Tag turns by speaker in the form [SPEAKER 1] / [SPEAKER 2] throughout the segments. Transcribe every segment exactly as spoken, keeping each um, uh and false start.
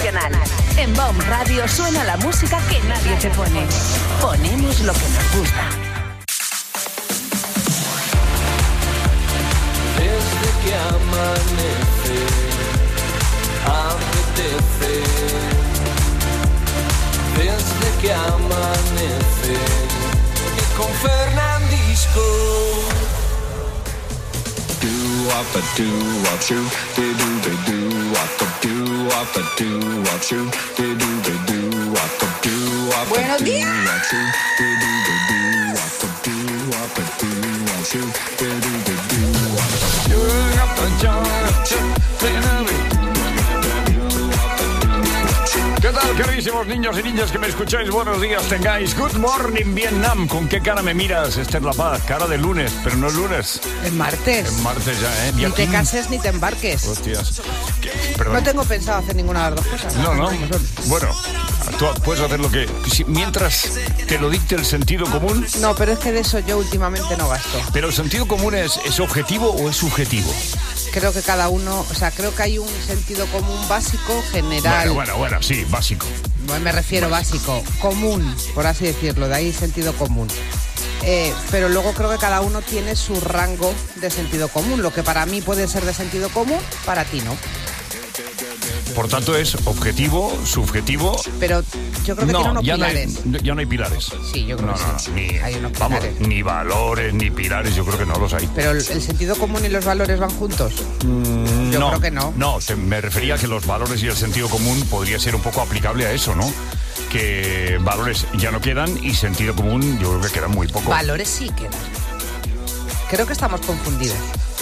[SPEAKER 1] Nacional. En Baum Radio suena la música que nadie te pone. Ponemos lo que nos gusta.
[SPEAKER 2] Desde que amanece, apetece. Desde que amanece, y con Fernandisco. Do up a do up shoe, do do do do up a do up a do up shoe, do do do do up a do up.
[SPEAKER 3] Buenos días.
[SPEAKER 2] Do do do do up a do up a do up shoe, do do do do up a do up a.
[SPEAKER 4] ¿Qué tal, queridísimos niños y niñas que me escucháis? Buenos días tengáis. Good morning, Vietnam. ¿Con qué cara me miras, Esther La Paz? Cara de lunes, pero no es lunes.
[SPEAKER 3] Es martes.
[SPEAKER 4] Es martes ya, ¿eh?
[SPEAKER 3] Ni te cases ni te embarques.
[SPEAKER 4] Hostias. Perdón.
[SPEAKER 3] No tengo pensado hacer ninguna de las dos cosas.
[SPEAKER 4] No, no. Bueno, tú puedes hacer lo que... Si, mientras te lo dicte el sentido común...
[SPEAKER 3] No, pero es que de eso yo últimamente no gasto.
[SPEAKER 4] ¿Pero el sentido común es, es objetivo o es subjetivo?
[SPEAKER 3] Creo que cada uno... O sea, creo que hay un sentido común básico, general.
[SPEAKER 4] Bueno, bueno, bueno, sí, básico.
[SPEAKER 3] Bueno, me refiero básico. básico, común, por así decirlo, de ahí sentido común. Eh, pero luego creo que cada uno tiene su rango de sentido común. Lo que para mí puede ser de sentido común, para ti no.
[SPEAKER 4] Por tanto, es objetivo, subjetivo...
[SPEAKER 3] Pero yo creo que
[SPEAKER 4] no,
[SPEAKER 3] tiene unos
[SPEAKER 4] ya
[SPEAKER 3] pilares.
[SPEAKER 4] No hay, ya no hay pilares.
[SPEAKER 3] Sí, yo creo
[SPEAKER 4] no,
[SPEAKER 3] que
[SPEAKER 4] no,
[SPEAKER 3] sí.
[SPEAKER 4] Ni,
[SPEAKER 3] hay unos
[SPEAKER 4] vamos,
[SPEAKER 3] pilares.
[SPEAKER 4] Ni valores, ni pilares, yo creo que no los hay.
[SPEAKER 3] ¿Pero el, el sentido común y los valores van juntos?
[SPEAKER 4] Mm,
[SPEAKER 3] yo
[SPEAKER 4] no,
[SPEAKER 3] creo que no.
[SPEAKER 4] No, te, me refería a que los valores y el sentido común podría ser un poco aplicable a eso, ¿no? Que valores ya no quedan y sentido común yo creo que quedan muy poco.
[SPEAKER 3] Valores sí quedan. Creo que estamos confundidos.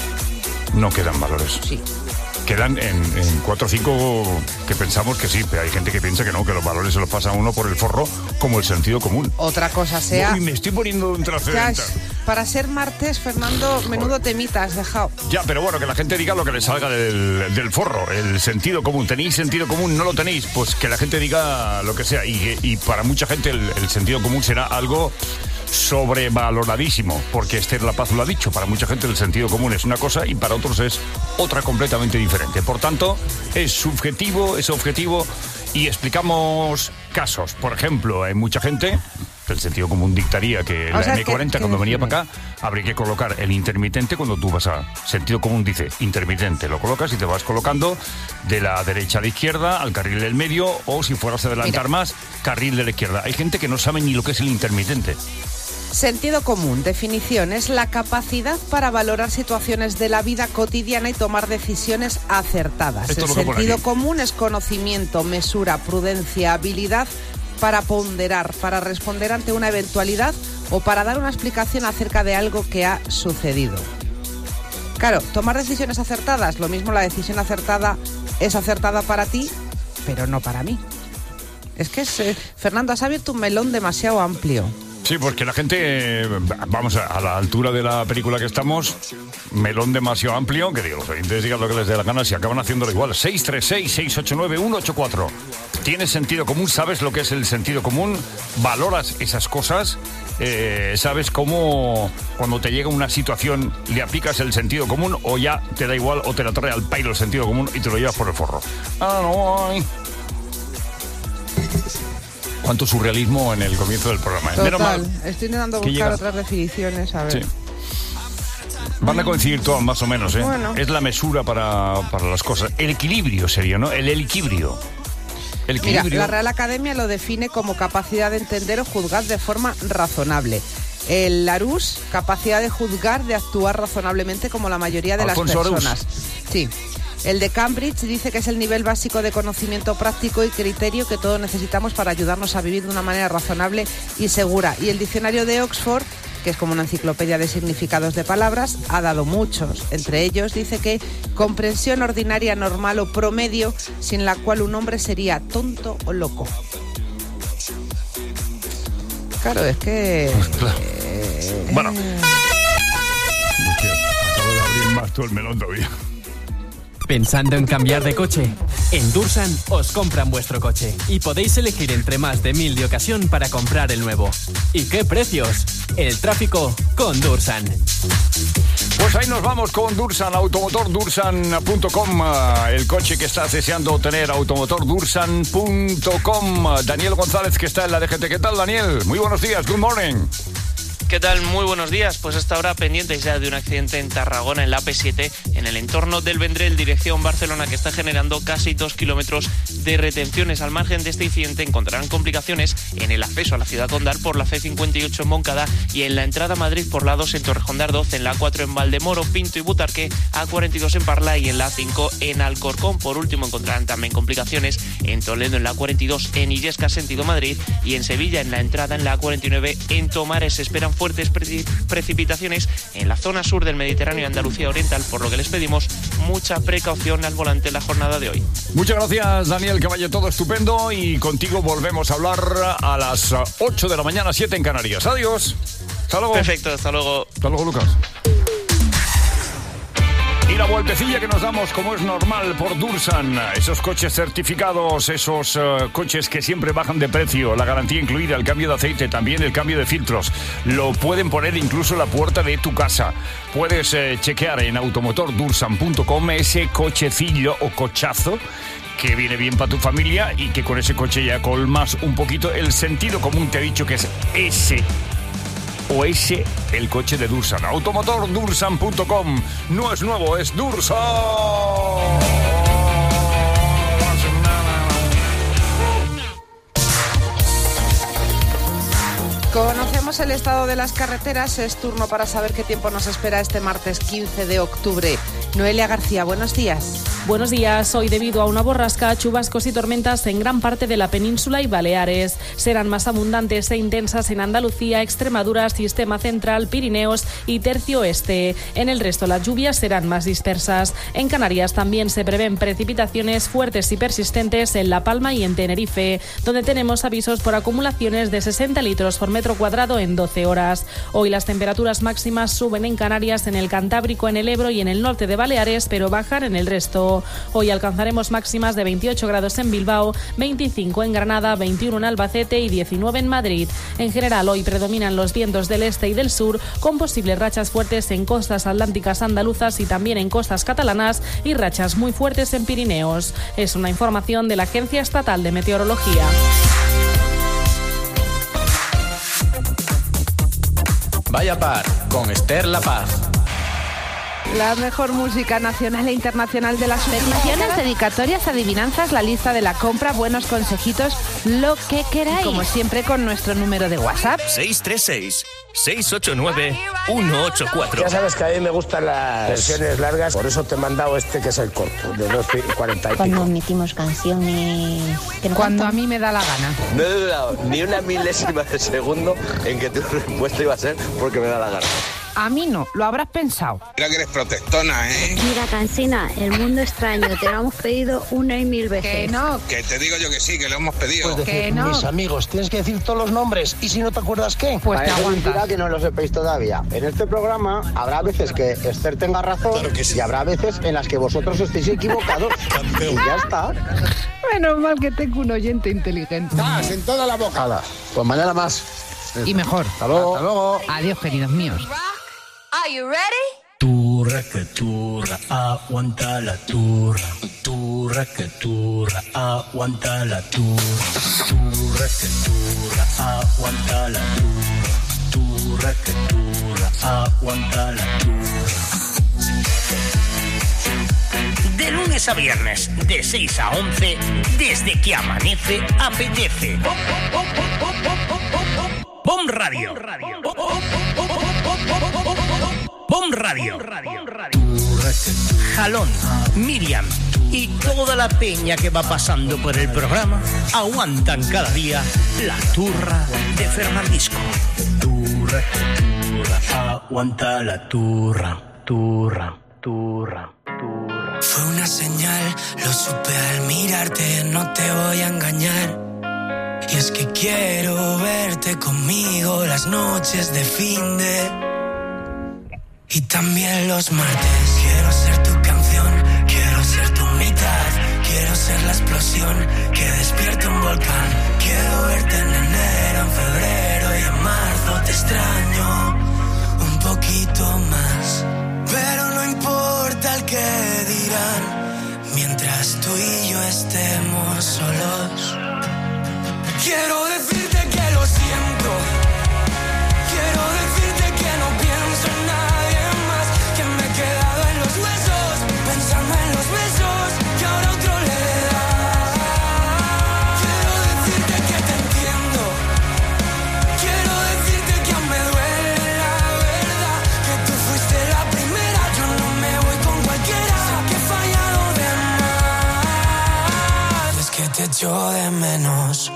[SPEAKER 4] No quedan valores.
[SPEAKER 3] Sí.
[SPEAKER 4] Quedan en, en cuatro o cinco que pensamos que sí, pero hay gente que piensa que no, que los valores se los pasa a uno por el forro como el sentido común.
[SPEAKER 3] Otra cosa sea...
[SPEAKER 4] Uy, me estoy poniendo un trascendente.
[SPEAKER 3] Para ser martes, Fernando, menudo temita has dejado.
[SPEAKER 4] Ya, pero bueno, que la gente diga lo que le salga del, del forro, el sentido común. ¿Tenéis sentido común? ¿No lo tenéis? Pues que la gente diga lo que sea. Y, y para mucha gente el, el sentido común será algo sobrevaloradísimo, porque Esther La Paz lo ha dicho. Para mucha gente el sentido común es una cosa y para otros es otra completamente diferente. Por tanto, es subjetivo, es objetivo y explicamos casos. Por ejemplo, hay mucha gente... El sentido común dictaría que
[SPEAKER 3] o sea,
[SPEAKER 4] la eme cuarenta
[SPEAKER 3] que,
[SPEAKER 4] cuando
[SPEAKER 3] que
[SPEAKER 4] venía para acá habría que colocar el intermitente cuando tú vas a... Sentido común dice intermitente, lo colocas y te vas colocando de la derecha a la izquierda, al carril del medio o si fueras a adelantar Mira. más, carril de la izquierda. Hay gente que no sabe ni lo que es el intermitente.
[SPEAKER 3] Sentido común, definición, es la capacidad para valorar situaciones de la vida cotidiana y tomar decisiones acertadas.
[SPEAKER 4] Esto
[SPEAKER 3] El sentido común es conocimiento, mesura, prudencia, habilidad para ponderar, para responder ante una eventualidad o para dar una explicación acerca de algo que ha sucedido. Claro, tomar decisiones acertadas, lo mismo la decisión acertada es acertada para ti, pero no para mí. Es que, es, eh, Fernando, has abierto un melón demasiado amplio.
[SPEAKER 4] Sí, porque la gente, vamos, a, a la altura de la película que estamos, melón demasiado amplio, que digo, los oyentes digan lo que les dé la gana, si acaban haciéndolo igual. seis tres seis, seis ocho nueve, uno ocho cuatro. ¿Tienes sentido común? ¿Sabes lo que es el sentido común? ¿Valoras esas cosas? Eh, ¿Sabes cómo cuando te llega una situación le aplicas el sentido común o ya te da igual o te la trae al pairo el sentido común y te lo llevas por el forro? Ah, no hay... Cuánto surrealismo en el comienzo del programa.
[SPEAKER 3] Total, mal, estoy intentando buscar otras definiciones, a ver.
[SPEAKER 4] Sí. Van a coincidir todas más o menos, ¿eh?
[SPEAKER 3] Bueno.
[SPEAKER 4] Es la mesura para, para las cosas. El equilibrio sería, ¿no? El equilibrio. El equilibrio.
[SPEAKER 3] Mira, la Real Academia lo define como capacidad de entender o juzgar de forma razonable. El Larousse, capacidad de juzgar, de actuar razonablemente como la mayoría de
[SPEAKER 4] Alfonso
[SPEAKER 3] las personas.
[SPEAKER 4] Arús.
[SPEAKER 3] Sí. El de Cambridge dice que es el nivel básico de conocimiento práctico y criterio que todos necesitamos para ayudarnos a vivir de una manera razonable y segura. Y el diccionario de Oxford, que es como una enciclopedia de significados de palabras, ha dado muchos. Entre ellos dice que comprensión ordinaria, normal o promedio, sin la cual un hombre sería tonto o loco. Claro, es que...
[SPEAKER 4] Pues claro.
[SPEAKER 3] Eh,
[SPEAKER 4] bueno. Acabo de abrir más todo el melón todavía.
[SPEAKER 5] ¿Pensando en cambiar de coche? En Dursan os compran vuestro coche y podéis elegir entre más de mil de ocasión para comprar el nuevo. ¿Y qué precios? El tráfico con Dursan.
[SPEAKER 4] Pues ahí nos vamos con Dursan, automotor dursan punto com, el coche que estás deseando tener, automotor dursan punto com. Daniel González, que está en la D G T. ¿Qué tal, Daniel? Muy buenos días, good morning.
[SPEAKER 6] ¿Qué tal? Muy buenos días. Pues hasta ahora pendientes ya de un accidente en Tarragona, en la A P siete, en el entorno del Vendrell, dirección Barcelona, que está generando casi dos kilómetros de retenciones. Al margen de este incidente encontrarán complicaciones en el acceso a la ciudad condal por la C cincuenta y ocho en Moncada y en la entrada a Madrid por la dos en Torrejón de Ardoz, en la A cuatro en Valdemoro, Pinto y Butarque, A cuarenta y dos en Parla y en la A cinco en Alcorcón. Por último encontrarán también complicaciones en Toledo, en la A cuarenta y dos en Illesca, sentido Madrid, y en Sevilla, en la entrada en la A cuarenta y nueve en Tomares. Se esperan fuertes pre- precipitaciones en la zona sur del Mediterráneo y Andalucía Oriental, por lo que les pedimos mucha precaución al volante en la jornada de hoy.
[SPEAKER 4] Muchas gracias, Daniel, que vaya todo estupendo, y contigo volvemos a hablar a las ocho de la mañana, siete en Canarias. Adiós. Hasta luego.
[SPEAKER 6] Perfecto, hasta luego.
[SPEAKER 4] Hasta luego, Lucas. Y la vueltecilla que nos damos, como es normal, por Dursan. Esos coches certificados, esos uh, coches que siempre bajan de precio, la garantía incluida, el cambio de aceite, también el cambio de filtros. Lo pueden poner incluso en la puerta de tu casa. Puedes eh, chequear en automotor dursan punto com ese cochecillo o cochazo que viene bien para tu familia y que con ese coche ya colmas un poquito el sentido común. Te he dicho que es ese o ese el coche de Dursan. automotor dursan punto com. No es nuevo, es Dursan.
[SPEAKER 3] Conocemos el estado de las carreteras. Es turno para saber qué tiempo nos espera este martes quince de octubre. Noelia García, buenos días.
[SPEAKER 7] Buenos días. Hoy, debido a una borrasca, chubascos y tormentas en gran parte de la península y Baleares. Serán más abundantes e intensas en Andalucía, Extremadura, Sistema Central, Pirineos y Tercio Oeste. En el resto, las lluvias serán más dispersas. En Canarias también se prevén precipitaciones fuertes y persistentes en La Palma y en Tenerife, donde tenemos avisos por acumulaciones de sesenta litros por metro cuadrado en doce horas. Hoy las temperaturas máximas suben en Canarias, en el Cantábrico, en el Ebro y en el norte de Baleares, pero bajan en el resto. Hoy alcanzaremos máximas de veintiocho grados en Bilbao, veinticinco en Granada, veintiuno en Albacete y diecinueve en Madrid. En general, hoy predominan los vientos del este y del sur, con posibles rachas fuertes en costas atlánticas andaluzas y también en costas catalanas, y rachas muy fuertes en Pirineos. Es una información de la Agencia Estatal de Meteorología.
[SPEAKER 5] Vaya par con Esther La Paz.
[SPEAKER 3] La mejor música nacional e internacional de las últimas décadas. Dedicatorias, adivinanzas, la lista de la compra, buenos consejitos, lo que queráis. Como siempre, con nuestro número de WhatsApp.
[SPEAKER 8] seis tres seis, seis ocho nueve, uno ocho cuatro.
[SPEAKER 9] Ya sabes que a mí me gustan las versiones largas, por eso te he mandado este que es el corto, de dos cuarenta y pico.
[SPEAKER 10] Cuando emitimos canciones... que no
[SPEAKER 3] Cuando
[SPEAKER 10] cantan.
[SPEAKER 3] a mí me da la gana.
[SPEAKER 9] No he dudado ni una milésima de segundo en que tu respuesta iba a ser porque me da la gana.
[SPEAKER 3] A mí no, lo habrás pensado.
[SPEAKER 11] Creo que eres protestona, ¿eh?
[SPEAKER 10] Mira, Cansina, el mundo extraño, te lo hemos pedido una y mil veces.
[SPEAKER 3] Que no,
[SPEAKER 11] Que te digo yo que sí, que lo hemos pedido.
[SPEAKER 9] Pues
[SPEAKER 3] que
[SPEAKER 9] decir,
[SPEAKER 3] no.
[SPEAKER 9] mis amigos, tienes que decir todos los nombres y si no te acuerdas, ¿qué?
[SPEAKER 3] Pues te aguantas.
[SPEAKER 9] que no lo sepáis todavía. En este programa habrá veces que Esther tenga razón
[SPEAKER 11] Claro que sí.
[SPEAKER 9] y habrá veces en las que vosotros estéis equivocados. Y ya está.
[SPEAKER 3] Menos mal que tengo un oyente inteligente.
[SPEAKER 11] ¡Estás en toda la boca!
[SPEAKER 9] Hala, pues mañana más.
[SPEAKER 3] Y mejor.
[SPEAKER 9] Hasta luego. Hasta luego.
[SPEAKER 3] Adiós, queridos míos.
[SPEAKER 1] Are you ready?
[SPEAKER 12] Turra que turra, aguanta la turra. Turra que turra, aguanta la turra. Turra que turra, aguanta la turra. Turra que turra, aguanta la turra.
[SPEAKER 8] De lunes a viernes, de seis a once, desde que amanece, apetece. Bom Radio. Bom Radio. Jalón, Miriam y toda la peña que va pasando por el programa aguantan cada día la turra de Fernandisco.
[SPEAKER 12] Turra que turra, aguanta la turra. Turra, turra, turra.
[SPEAKER 13] Fue una señal, lo supe al mirarte, no te voy a engañar. Y es que quiero verte conmigo las noches de fin de... Y también los martes. Quiero ser tu canción, quiero ser ser la explosión que despierte un volcán. Quiero verte en enero, en febrero y en marzo te extraño un poquito más. Pero no importa el que dirán, mientras tú y yo estemos solos. Quiero decirte que lo siento, quiero decirte que no pienso en nadie más, que me he quedado en los huesos, pensando en los besos que ahora otro le da. Quiero decirte que te entiendo, quiero decirte que aún me duele la verdad, que tú fuiste la primera, yo no me voy con cualquiera, sé que he fallado de más, y es que te echo de menos.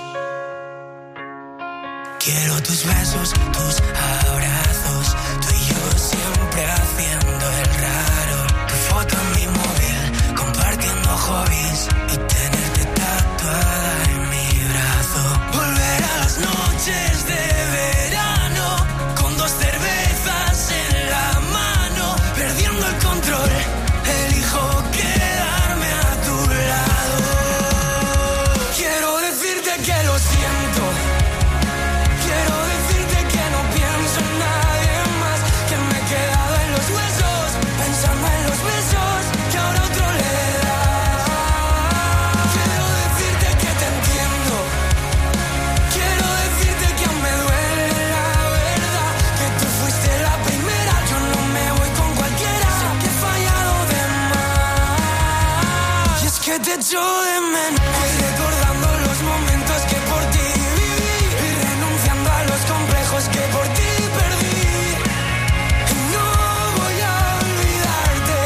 [SPEAKER 13] Quiero tus besos, tus abrazos, tú y yo siempre haciendo el raro. Tu foto en mi móvil, compartiendo hobbies y tenerte tatuada en mi brazo. Volver a las noches de verano, con dos cervezas en la mano, perdiendo el control, elijo quedarme a tu lado. Quiero decirte que lo siento, quiero decirte que no pienso en nadie más, que me he quedado en los huesos, pensando en los besos que ahora otro le da. Quiero decirte que te entiendo, quiero decirte que aún me duele la verdad, que tú fuiste la primera, yo no me voy con cualquiera, sé que he fallado de más, y es que te echo de menos. Voy recordando los momentos que por ti viví y renunciando a los complejos que por ti perdí. Y no voy a olvidarte,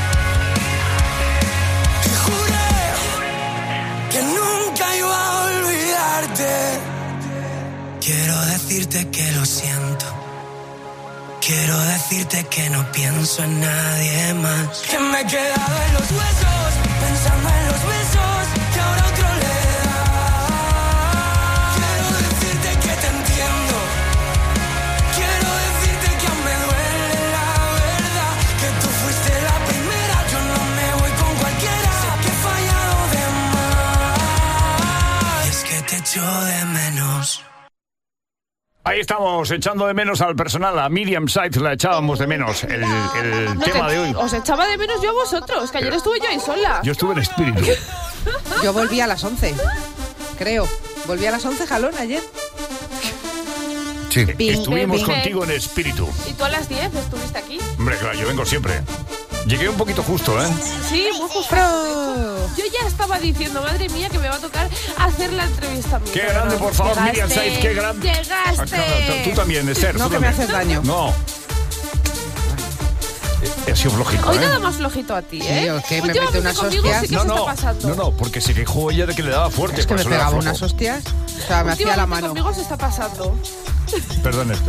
[SPEAKER 13] y juré que nunca iba a olvidarte. Quiero decirte que lo siento, quiero decirte que no pienso en nadie más, que me he quedado en los huesos, pensando en los besos que ahora otro le da. Quiero decirte que te entiendo, quiero decirte que aún me duele la verdad, que tú fuiste la primera, yo no me voy con cualquiera, sé que he fallado de más, y es que te echo de menos.
[SPEAKER 4] Ahí estamos, echando de menos al personal, a Miriam Sides la echábamos de menos. El, el
[SPEAKER 14] No,
[SPEAKER 4] tema
[SPEAKER 14] que
[SPEAKER 4] de hoy.
[SPEAKER 14] Os echaba de menos yo a vosotros, que ayer estuve yo ahí sola.
[SPEAKER 4] Yo estuve en espíritu.
[SPEAKER 3] Yo volví a las once, creo. Volví a las once, Jalón, ayer.
[SPEAKER 4] Sí.
[SPEAKER 3] Bing,
[SPEAKER 4] Estuvimos
[SPEAKER 3] bing.
[SPEAKER 4] contigo en espíritu.
[SPEAKER 14] Y tú a las diez estuviste aquí.
[SPEAKER 4] Hombre, claro, yo vengo siempre. Llegué un poquito justo, ¿eh?
[SPEAKER 14] Sí, muy justo. Yo ya estaba diciendo, madre mía, que me va a tocar hacer la entrevista a mí.
[SPEAKER 4] Qué grande, por favor,
[SPEAKER 14] Llegaste,
[SPEAKER 4] Miriam Sides, qué grande.
[SPEAKER 14] Llegaste.
[SPEAKER 4] Tú también, Esther.
[SPEAKER 3] No,
[SPEAKER 4] tú
[SPEAKER 3] que me
[SPEAKER 4] también.
[SPEAKER 3] haces daño.
[SPEAKER 4] No. He sido flojito,
[SPEAKER 14] Hoy
[SPEAKER 4] ¿eh?
[SPEAKER 14] nada más flojito a ti, ¿eh?
[SPEAKER 3] Sí, o que me
[SPEAKER 14] Últimamente
[SPEAKER 3] mete unas
[SPEAKER 14] conmigo
[SPEAKER 3] hostias.
[SPEAKER 14] sí que
[SPEAKER 4] No,
[SPEAKER 14] se
[SPEAKER 4] no,
[SPEAKER 14] está pasando.
[SPEAKER 4] no, no, porque se quejó ella de que le daba fuerte.
[SPEAKER 3] Es que
[SPEAKER 4] por
[SPEAKER 3] me
[SPEAKER 4] eso le
[SPEAKER 3] pegaba
[SPEAKER 4] daba
[SPEAKER 3] unas
[SPEAKER 4] flojo.
[SPEAKER 3] hostias. O sea, me hacía la
[SPEAKER 14] Últimamente
[SPEAKER 3] mano.
[SPEAKER 14] conmigo se está pasando.
[SPEAKER 4] Perdón, Esther.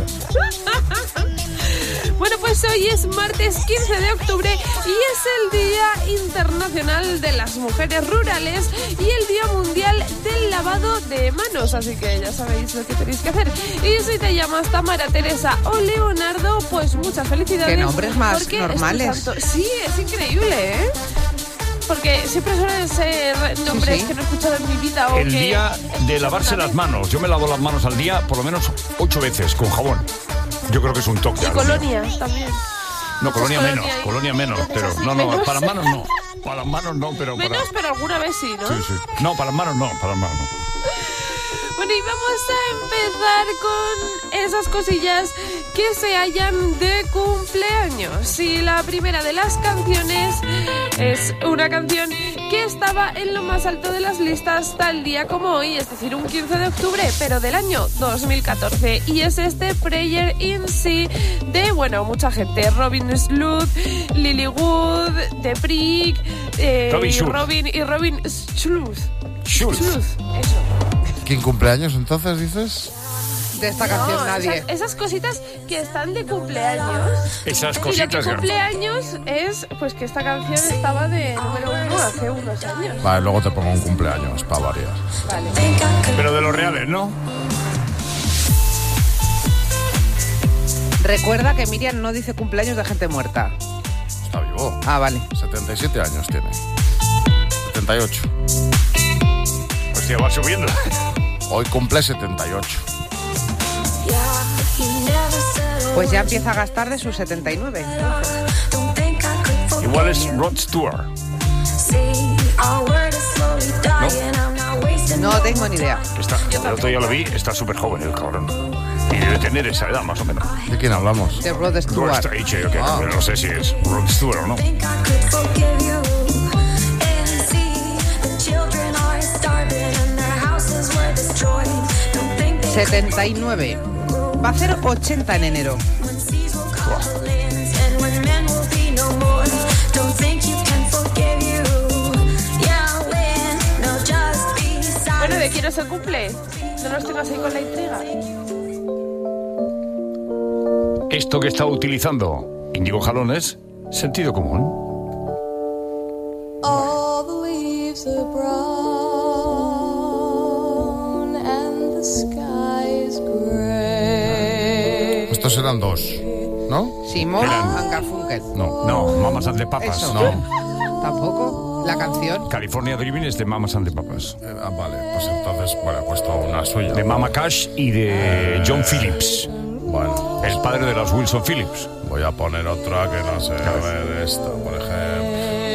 [SPEAKER 14] Bueno, pues hoy es martes quince de octubre y es el Día Internacional de las Mujeres Rurales y el Día Mundial del Lavado de Manos, así que ya sabéis lo que tenéis que hacer. Y si te llamas Tamara, Teresa o Leonardo, pues muchas felicidades.
[SPEAKER 3] Qué nombres más
[SPEAKER 14] porque es tu
[SPEAKER 3] normales.
[SPEAKER 14] santo. Sí, es increíble, ¿eh? Porque siempre suelen ser nombres
[SPEAKER 3] Sí, sí.
[SPEAKER 14] que no he escuchado en mi vida. O
[SPEAKER 4] El
[SPEAKER 14] que
[SPEAKER 4] día de lavarse las manos. Yo me lavo las manos al día por lo menos ocho veces con jabón. Yo creo que es un toque.
[SPEAKER 14] Y
[SPEAKER 4] algo mío.
[SPEAKER 14] colonia también.
[SPEAKER 4] No, colonia
[SPEAKER 14] Colonia
[SPEAKER 4] menos,
[SPEAKER 14] ahí.
[SPEAKER 4] colonia menos, pero no, no,
[SPEAKER 14] Menos.
[SPEAKER 4] para las manos no. Para las manos no, pero para...
[SPEAKER 14] Menos, pero alguna vez sí, ¿no?
[SPEAKER 4] Sí, sí. No, para las manos no, para las manos no.
[SPEAKER 14] Bueno, y vamos a empezar con esas cosillas que se hallan de cumpleaños. Y la primera de las canciones es una canción que estaba en lo más alto de las listas tal día como hoy, es decir, un quince de octubre, pero del año dos mil catorce. Y es este Prayer in Sea de, bueno, mucha gente. Robin Schulz, Lily Wood, The Brick, eh,
[SPEAKER 4] Robin Schulz.
[SPEAKER 14] Robin y Robin Schulz.
[SPEAKER 4] Schulz.
[SPEAKER 14] Schulz, eso.
[SPEAKER 15] ¿Quién cumpleaños entonces, dices?
[SPEAKER 3] De esta
[SPEAKER 14] No,
[SPEAKER 3] canción nadie.
[SPEAKER 14] Esas, esas cositas que están de cumpleaños.
[SPEAKER 4] Esas
[SPEAKER 14] Y lo que
[SPEAKER 4] cositas, claro.
[SPEAKER 14] cumpleaños es pues que esta canción estaba de número uno hace unos años.
[SPEAKER 15] Vale, luego te pongo un cumpleaños para variar.
[SPEAKER 14] Vale.
[SPEAKER 4] Pero de los reales, ¿no?
[SPEAKER 3] Recuerda que Miriam no dice cumpleaños de gente muerta.
[SPEAKER 15] Está vivo.
[SPEAKER 3] Ah, vale.
[SPEAKER 15] setenta y siete años tiene. setenta setenta y ocho.
[SPEAKER 4] Hostia, va subiendo.
[SPEAKER 15] Hoy cumple setenta y ocho.
[SPEAKER 3] Pues ya empieza a gastar de sus setenta y nueve.
[SPEAKER 4] Igual es Rod Stewart.
[SPEAKER 3] ¿No? No tengo ni idea.
[SPEAKER 4] Está, el otro día lo vi, está súper joven el cabrón. Y debe tener esa edad, más o menos.
[SPEAKER 15] ¿De quién hablamos?
[SPEAKER 3] De Rod Stewart.
[SPEAKER 4] Rod Stewart, okay,
[SPEAKER 15] Ah.
[SPEAKER 4] pero no sé si es Rod Stewart o no.
[SPEAKER 3] setenta y nueve. Va a hacer ochenta en enero.
[SPEAKER 14] Bueno, ¿de quién es el cumple? No nos tengas ahí con la intriga.
[SPEAKER 4] Esto que está utilizando Íñigo Jalón es sentido común.
[SPEAKER 16] All the leaves are brown and the sky is gray.
[SPEAKER 15] Estos eran dos, ¿no?
[SPEAKER 3] Simón
[SPEAKER 4] Eran-
[SPEAKER 3] and Garfunkel.
[SPEAKER 15] No.
[SPEAKER 4] No, Mamas and the Papas.
[SPEAKER 3] Eso.
[SPEAKER 15] No.
[SPEAKER 3] Tampoco. La canción.
[SPEAKER 4] California Dreaming es de Mamas and the Papas.
[SPEAKER 15] Eh, ah, vale, pues entonces, bueno, he puesto una suya.
[SPEAKER 4] De Mama Cash y de John Phillips.
[SPEAKER 15] Bueno,
[SPEAKER 4] El padre de las Wilson Phillips.
[SPEAKER 15] voy a poner otra que no sé. A ver, esta, por ejemplo.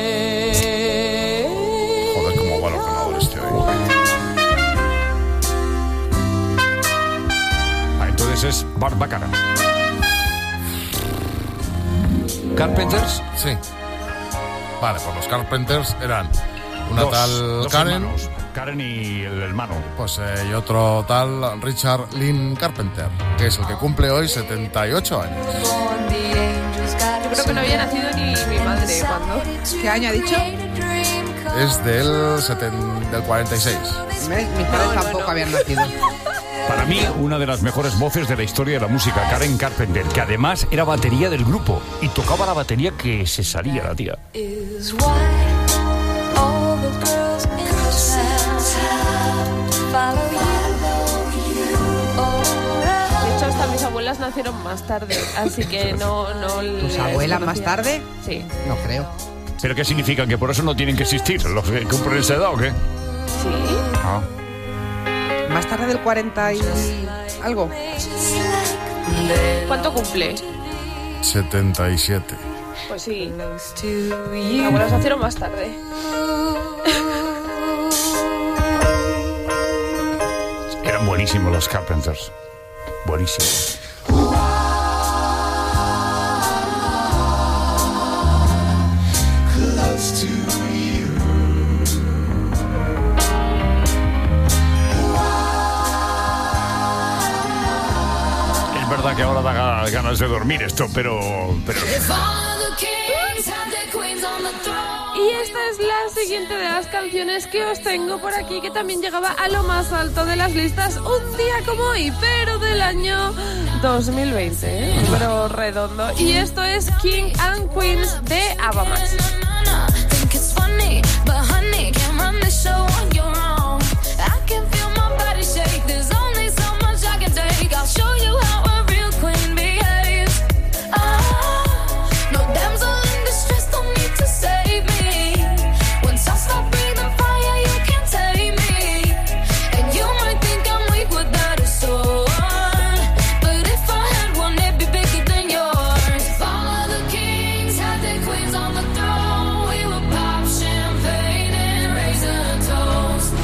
[SPEAKER 15] Joder, cómo va el ordenador este hoy.
[SPEAKER 4] Ah, entonces es Bart Bacharach. Carpenters.
[SPEAKER 15] Sí. Vale, pues los Carpenters eran una
[SPEAKER 4] Dos,
[SPEAKER 15] tal
[SPEAKER 4] dos
[SPEAKER 15] Karen,
[SPEAKER 4] hermanos. Karen y el hermano.
[SPEAKER 15] pues eh, y otro tal Richard Lynn Carpenter, que es el que cumple hoy setenta y ocho años.
[SPEAKER 14] Yo creo que no había nacido ni mi madre cuando.
[SPEAKER 3] ¿Qué año ha dicho?
[SPEAKER 15] Es del, seten- del cuarenta y seis.
[SPEAKER 3] ¿Ves? Mis padres
[SPEAKER 14] No, no,
[SPEAKER 3] tampoco
[SPEAKER 14] no.
[SPEAKER 3] habían nacido.
[SPEAKER 4] Para mí, una de las mejores voces de la historia de la música, Karen Carpenter, que además era batería del grupo y tocaba la batería que se salía la tía.
[SPEAKER 16] Is why all the girls in town follow you.
[SPEAKER 14] De hecho, hasta mis abuelas nacieron más tarde, así que no. no
[SPEAKER 3] ¿Tus abuelas más tarde?
[SPEAKER 14] Sí.
[SPEAKER 3] No creo.
[SPEAKER 4] ¿Pero qué significa? ¿Que por eso no tienen que existir los que cumplen esa edad o qué?
[SPEAKER 14] Sí.
[SPEAKER 4] Ah.
[SPEAKER 3] Más tarde del cuarenta y algo.
[SPEAKER 14] ¿Cuánto cumple?
[SPEAKER 15] setenta y siete.
[SPEAKER 14] Pues sí. Mis abuelas nacieron más tarde.
[SPEAKER 4] Eran buenísimos los Carpenters. Buenísimos. Es verdad que ahora da ganas de dormir esto, pero... pero...
[SPEAKER 14] Y esta es la siguiente de las canciones que os tengo por aquí, que también llegaba a lo más alto de las listas un día como hoy, pero del año dos mil veinte, ¿eh? Número redondo. Y esto es King and Queens de Ava Max.
[SPEAKER 16] Queens on the throne, we would pop champagne and raise a toast.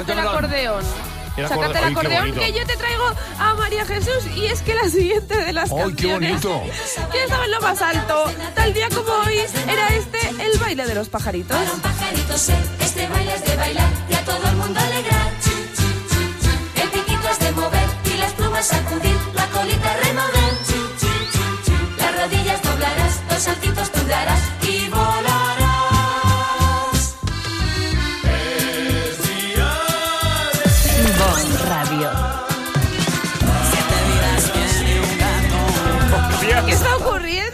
[SPEAKER 14] sácate el
[SPEAKER 4] no, no.
[SPEAKER 14] acordeón.
[SPEAKER 4] El
[SPEAKER 14] Sácate
[SPEAKER 4] acorde-
[SPEAKER 14] el
[SPEAKER 4] Ay, qué
[SPEAKER 14] acordeón
[SPEAKER 4] bonito.
[SPEAKER 14] que yo te traigo a María Jesús y es que la siguiente de las
[SPEAKER 4] ¡Ay, qué
[SPEAKER 14] canciones
[SPEAKER 4] bonito!
[SPEAKER 14] que estaba en lo más alto, tal día como hoy, era este, el baile de los pajaritos.
[SPEAKER 16] Para un pajarito ser, este baile es de bailar y a todo el mundo alegrar. Chu, chu, chu, chu. El piquito es de mover y las plumas sacudir, la colita remover. Chu, chu, chu, chu. Las rodillas doblarás, dos saltitos tú darás y volarás.
[SPEAKER 1] Bon Radio.
[SPEAKER 14] ¿Qué está ocurriendo?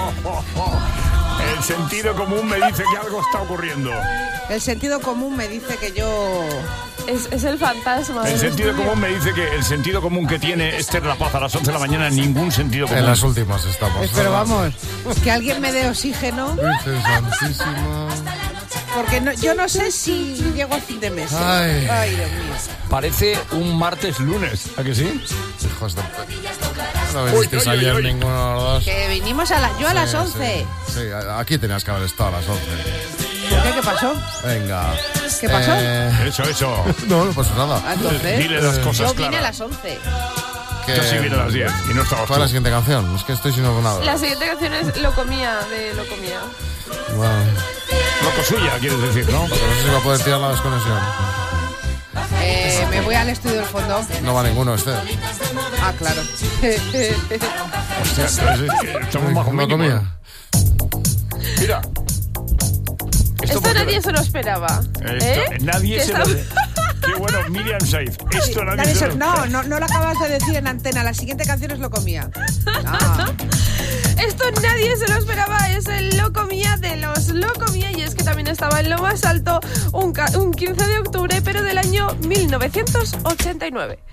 [SPEAKER 4] El sentido común me dice que algo está ocurriendo.
[SPEAKER 3] El sentido común me dice que yo...
[SPEAKER 14] Es, es el fantasma.
[SPEAKER 4] El
[SPEAKER 14] del
[SPEAKER 4] sentido
[SPEAKER 14] estudio.
[SPEAKER 4] común me dice que el sentido común que tiene Esther La Paz a las once de la mañana, ningún sentido común.
[SPEAKER 15] En las últimas estamos.
[SPEAKER 3] Pero
[SPEAKER 15] ¿verdad?
[SPEAKER 3] vamos, que alguien me dé oxígeno,
[SPEAKER 15] Virgen Santísima.
[SPEAKER 3] porque no- yo no sé si llego a fin de mes.
[SPEAKER 15] Ay.
[SPEAKER 3] Ay, Dios mío.
[SPEAKER 4] Parece un martes lunes, ¿a que sí?
[SPEAKER 15] Hijos de... No vinisteis
[SPEAKER 4] Uy, uy, uy,
[SPEAKER 15] ayer
[SPEAKER 4] uy.
[SPEAKER 15] ninguno de los dos.
[SPEAKER 3] Que vinimos a la, yo a las
[SPEAKER 15] Sí,
[SPEAKER 3] once.
[SPEAKER 15] Sí, sí, aquí tenías que haber estado a las once.
[SPEAKER 3] ¿Por qué? ¿Qué pasó?
[SPEAKER 15] Venga.
[SPEAKER 3] ¿Qué pasó?
[SPEAKER 15] Eh,
[SPEAKER 4] Eso, eso.
[SPEAKER 15] no, no pasa nada.
[SPEAKER 3] Ah, entonces,
[SPEAKER 4] Dile las cosas
[SPEAKER 3] yo vine
[SPEAKER 4] claras.
[SPEAKER 3] a las once.
[SPEAKER 15] Que-
[SPEAKER 4] Yo sí vine a las diez y no estabas
[SPEAKER 15] ¿Cuál es la
[SPEAKER 4] tú.
[SPEAKER 15] siguiente canción? Es que estoy sin ordenador.
[SPEAKER 14] La siguiente canción es Lo comía, de Lo comía.
[SPEAKER 15] Bueno,
[SPEAKER 4] Loco suya, quieres decir, ¿no?
[SPEAKER 15] no sé si va a poder tirar la desconexión.
[SPEAKER 3] Eh, me voy al estudio del fondo.
[SPEAKER 15] No va ninguno, este.
[SPEAKER 3] Ah, claro.
[SPEAKER 4] Hostia, entonces es que estamos bajo
[SPEAKER 15] ¿No
[SPEAKER 4] mínimo.
[SPEAKER 15] comía?
[SPEAKER 4] Mira.
[SPEAKER 14] Esto
[SPEAKER 4] porque-
[SPEAKER 14] nadie se lo esperaba.
[SPEAKER 4] Esto,
[SPEAKER 14] ¿eh?
[SPEAKER 4] Nadie
[SPEAKER 14] Que
[SPEAKER 4] se
[SPEAKER 14] está-
[SPEAKER 4] lo... Qué bueno, Miriam Said. Esto nadie
[SPEAKER 3] Nadie
[SPEAKER 4] se
[SPEAKER 3] se-
[SPEAKER 4] lo...
[SPEAKER 3] no, no, no lo acabas de decir en antena. La siguiente canción es Lo comía. Ah.
[SPEAKER 14] Esto nadie se lo esperaba, es el Lo comía de los Lo comía y es que también estaba en lo más alto un, ca- un quince de octubre, pero del año mil novecientos ochenta y nueve.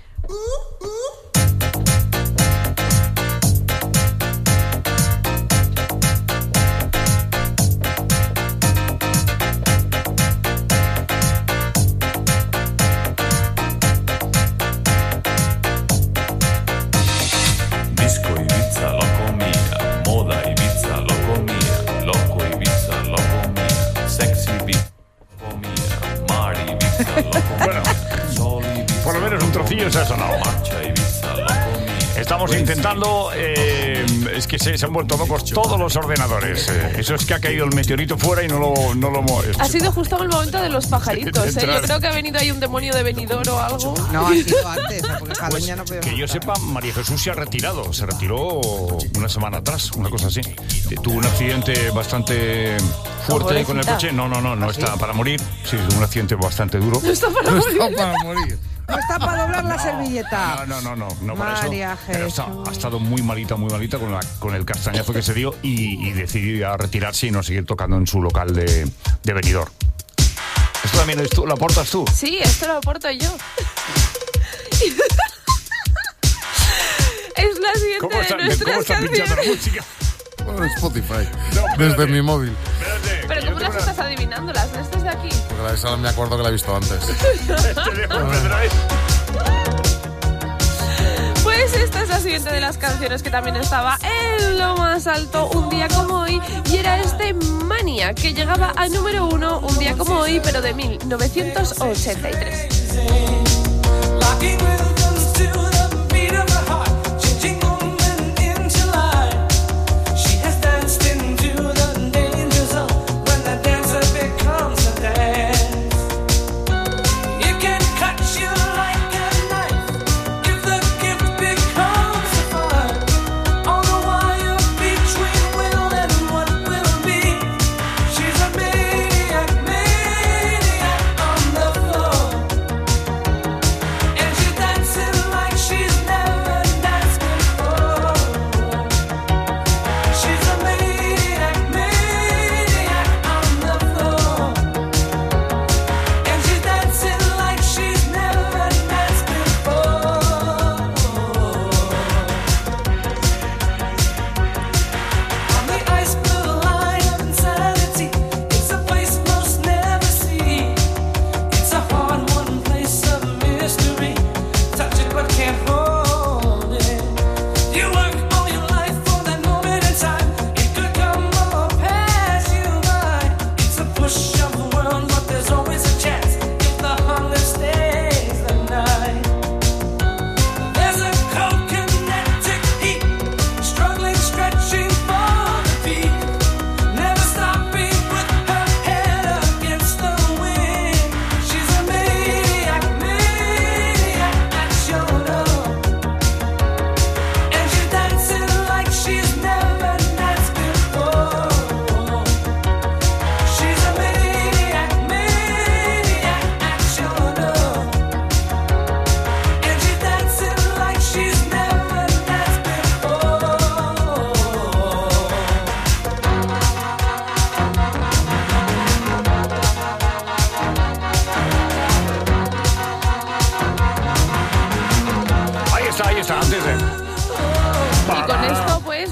[SPEAKER 17] Disco Ibiza lo comía, moda Ibiza lo comía, loco Ibiza lo comía, sexy Ibiza lo comía, mar Ibiza lo comía, sol Ibiza
[SPEAKER 4] Por lo menos un trocillo se ha sonado.
[SPEAKER 17] marcha Ibiza lo comía.
[SPEAKER 4] Estamos intentando... eh, es que se, se han vuelto locos todos los ordenadores. Eh, eso es que ha caído el meteorito fuera y no lo... No lo hemos-
[SPEAKER 14] Ha sido justo en el momento de los pajaritos, ¿eh?
[SPEAKER 4] Entrar.
[SPEAKER 14] Yo creo que ha venido ahí un demonio de Benidorm o algo.
[SPEAKER 3] No, ha sido antes, porque Jalón ya no puede.
[SPEAKER 4] Que yo sepa, María Jesús se ha retirado. Se retiró una semana atrás, una cosa así. Tuvo un accidente bastante fuerte con el
[SPEAKER 14] Pobrecita.
[SPEAKER 4] coche. No, no, no, no está para morir. Sí, un accidente bastante duro.
[SPEAKER 14] No está para morir.
[SPEAKER 15] Está para morir.
[SPEAKER 3] No está para doblar la servilleta.
[SPEAKER 4] No, no, no, no, no para eso.
[SPEAKER 3] María
[SPEAKER 4] Pero está-
[SPEAKER 3] Jesús.
[SPEAKER 4] ha estado muy malita, muy malita con, la- con el castañazo que se dio y, y decidió ya retirarse y no seguir tocando en su local de, de Benidorm. ¿Esto también es tú? ¿Lo aportas tú?
[SPEAKER 14] Sí, esto lo aporto yo. Es la siguiente
[SPEAKER 4] ¿Cómo
[SPEAKER 14] de
[SPEAKER 4] está,
[SPEAKER 14] nuestras
[SPEAKER 4] ¿cómo está pinchando la
[SPEAKER 14] canciones.
[SPEAKER 4] música?
[SPEAKER 15] Bueno, Spotify.
[SPEAKER 4] No,
[SPEAKER 15] Desde
[SPEAKER 4] espérate.
[SPEAKER 15] mi móvil.
[SPEAKER 4] Espérate,
[SPEAKER 14] Pero
[SPEAKER 4] que
[SPEAKER 14] ¿cómo
[SPEAKER 4] yo
[SPEAKER 14] las
[SPEAKER 4] tengo
[SPEAKER 14] estás adivinando? ¿Las de estas de aquí?
[SPEAKER 15] Porque la de Sara me acuerdo que la he visto antes.
[SPEAKER 4] una- Te dejo el pendrive.
[SPEAKER 14] Pues esta es la siguiente de las canciones que también estaba en lo más alto un día como hoy y era este Mania que llegaba al número uno un día como hoy pero de mil novecientos ochenta y tres.
[SPEAKER 13] Dancing like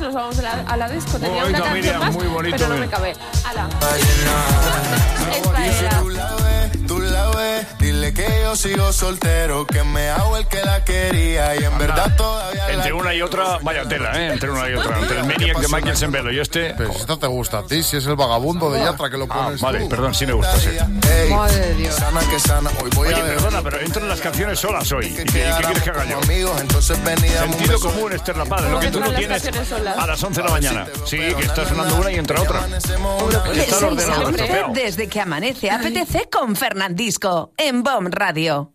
[SPEAKER 14] nos vamos a la, a la disco. Tenía
[SPEAKER 4] Bonito,
[SPEAKER 14] una canción
[SPEAKER 4] Miriam,
[SPEAKER 14] más,
[SPEAKER 4] muy bonito,
[SPEAKER 14] pero no me
[SPEAKER 4] Miriam.
[SPEAKER 14] cabe. Ala. Esta era.
[SPEAKER 18] Tú la ves, dile que yo sigo soltero, que me hago el que la quería y en verdad todavía
[SPEAKER 4] Entre una y otra, vaya tela, ¿eh? Entre una y otra. Entre el Maniac de Michael Sembello y este...
[SPEAKER 15] Pero si esto te gusta a ti, si es el vagabundo de Yatra que lo
[SPEAKER 4] Ah,
[SPEAKER 15] pones
[SPEAKER 4] vale,
[SPEAKER 15] tú.
[SPEAKER 4] perdón, sí me gusta, sí.
[SPEAKER 18] Ey,
[SPEAKER 3] Madre de Dios.
[SPEAKER 18] sana que sana, hoy voy
[SPEAKER 4] Oye,
[SPEAKER 18] a ver.
[SPEAKER 4] perdona, pero entro en las canciones solas hoy. ¿Y qué, y qué quieres que haga yo?
[SPEAKER 18] Amigos, entonces veníamos un
[SPEAKER 4] Sentido
[SPEAKER 18] beso.
[SPEAKER 4] común, Esther La Paz, lo que tú no
[SPEAKER 14] Entran las
[SPEAKER 4] tienes
[SPEAKER 14] canciones solas.
[SPEAKER 4] a las once de la mañana. Sí, que está sonando una y entra otra. Que
[SPEAKER 1] De
[SPEAKER 4] está el
[SPEAKER 1] seis a
[SPEAKER 4] ordenador
[SPEAKER 1] once,
[SPEAKER 4] estropeado.
[SPEAKER 1] desde que amanece, apetece con Fernandisco en Bon Radio.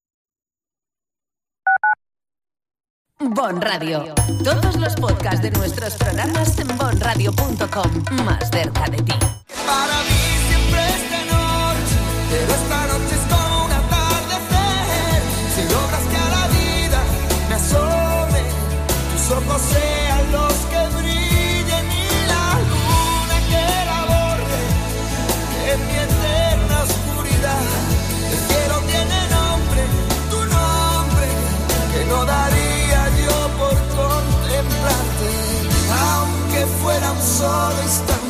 [SPEAKER 1] Bon Radio. Todos los podcasts de nuestros programas en bon radio punto com. Más cerca de ti.
[SPEAKER 13] Para mí siempre es de noche, pero esta noche es como un atardecer. Si logras que a la vida me asome, tus ojos sean los que brillen y la luna que la borde en mi eterna oscuridad. El cielo tiene nombre, tu nombre, que no daría yo por contemplarte, aunque fuera un solo instante.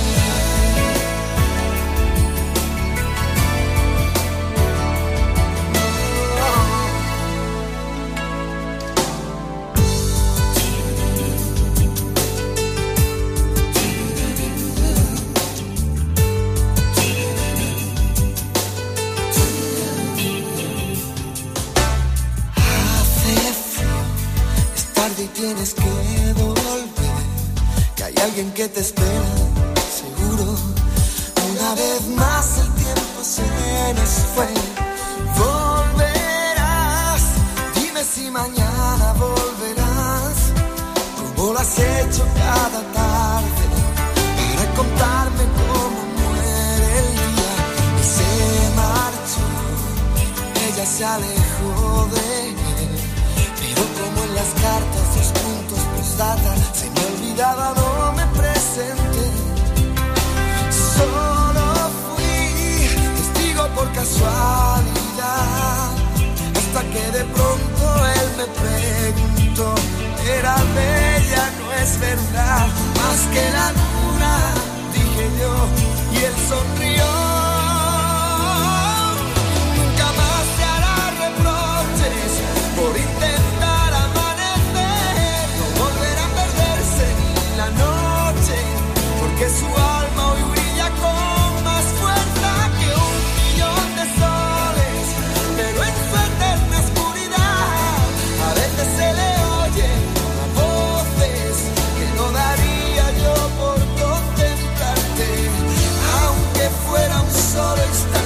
[SPEAKER 13] Y tienes que volver, que hay alguien que te espera, seguro. Una vez más el tiempo se nos fue. Volverás, dime si mañana volverás, como lo has hecho cada tarde, para contarme cómo muere el día. Y se marchó, ella se alejó de él. Pero como en las cartas dos puntos postdata, se me olvidaba, no me presenté. Solo fui testigo por casualidad, hasta que de pronto él me preguntó, era bella, no es verdad, más que la luna, dije yo, y él sonrió. Nunca más te hará reproches por intentar amanecer, no volverá a perderse ni la noche, porque su alma hoy brilla con más fuerza que un millón de soles, pero en su eterna oscuridad a veces se le oye a voces que no daría yo por contemplarte, aunque fuera un solo instante.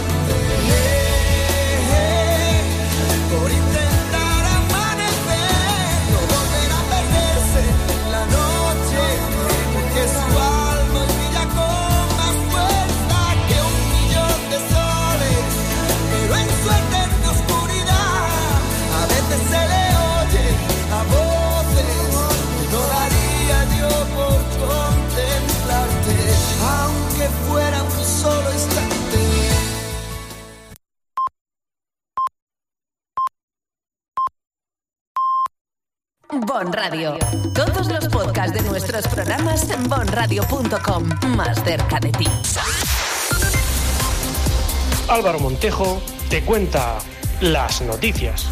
[SPEAKER 13] Por intentar amanecer, no volverá a perderse la noche, porque su alma hoy brilla con más fuerza que un millón de soles, pero en su eterna oscuridad a veces se le oye a voces que no daría yo por contemplarte, aunque fuera un solo instante.
[SPEAKER 1] Bon Radio. Todos los podcasts de nuestros programas en bon radio punto com. Más cerca de ti.
[SPEAKER 19] Álvaro Montejo te cuenta las noticias.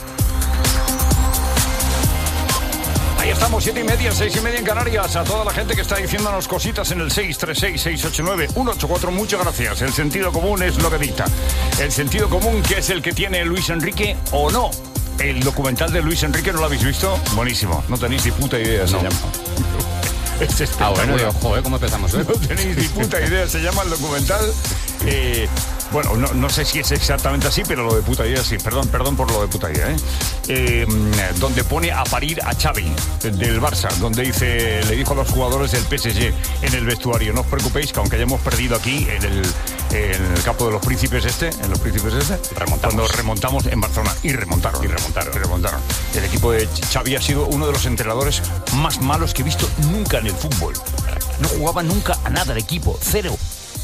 [SPEAKER 4] Ahí estamos, siete y media, seis y media en Canarias. A toda la gente que está diciéndonos cositas en el seis tres seis, seis ocho nueve, uno ocho cuatro, muchas gracias. El sentido común es lo que dicta. El sentido común, que es el que tiene Luis Enrique o no. El documental de Luis Enrique, ¿no lo habéis visto? Buenísimo, no tenéis ni puta idea, se
[SPEAKER 20] No.
[SPEAKER 4] llama. Es
[SPEAKER 20] Ah, bueno, digo, joder, ¿cómo empezamos? eh?
[SPEAKER 4] No tenéis ni puta idea, se llama el documental. Eh, bueno, no, no sé si es exactamente así, pero lo de puta idea sí. Perdón, perdón por lo de puta idea, ¿eh? Eh, donde pone a parir a Xavi del Barça, donde dice, le dijo a los jugadores del P S G en el vestuario, no os preocupéis que aunque hayamos perdido aquí en el, en el campo de los príncipes este, en los príncipes este, remontamos. Cuando remontamos en Barcelona y remontaron, y remontaron, y remontaron. El equipo de Xavi ha sido uno de los entrenadores más malos que he visto nunca en el fútbol. No jugaba nunca a nada de equipo, cero.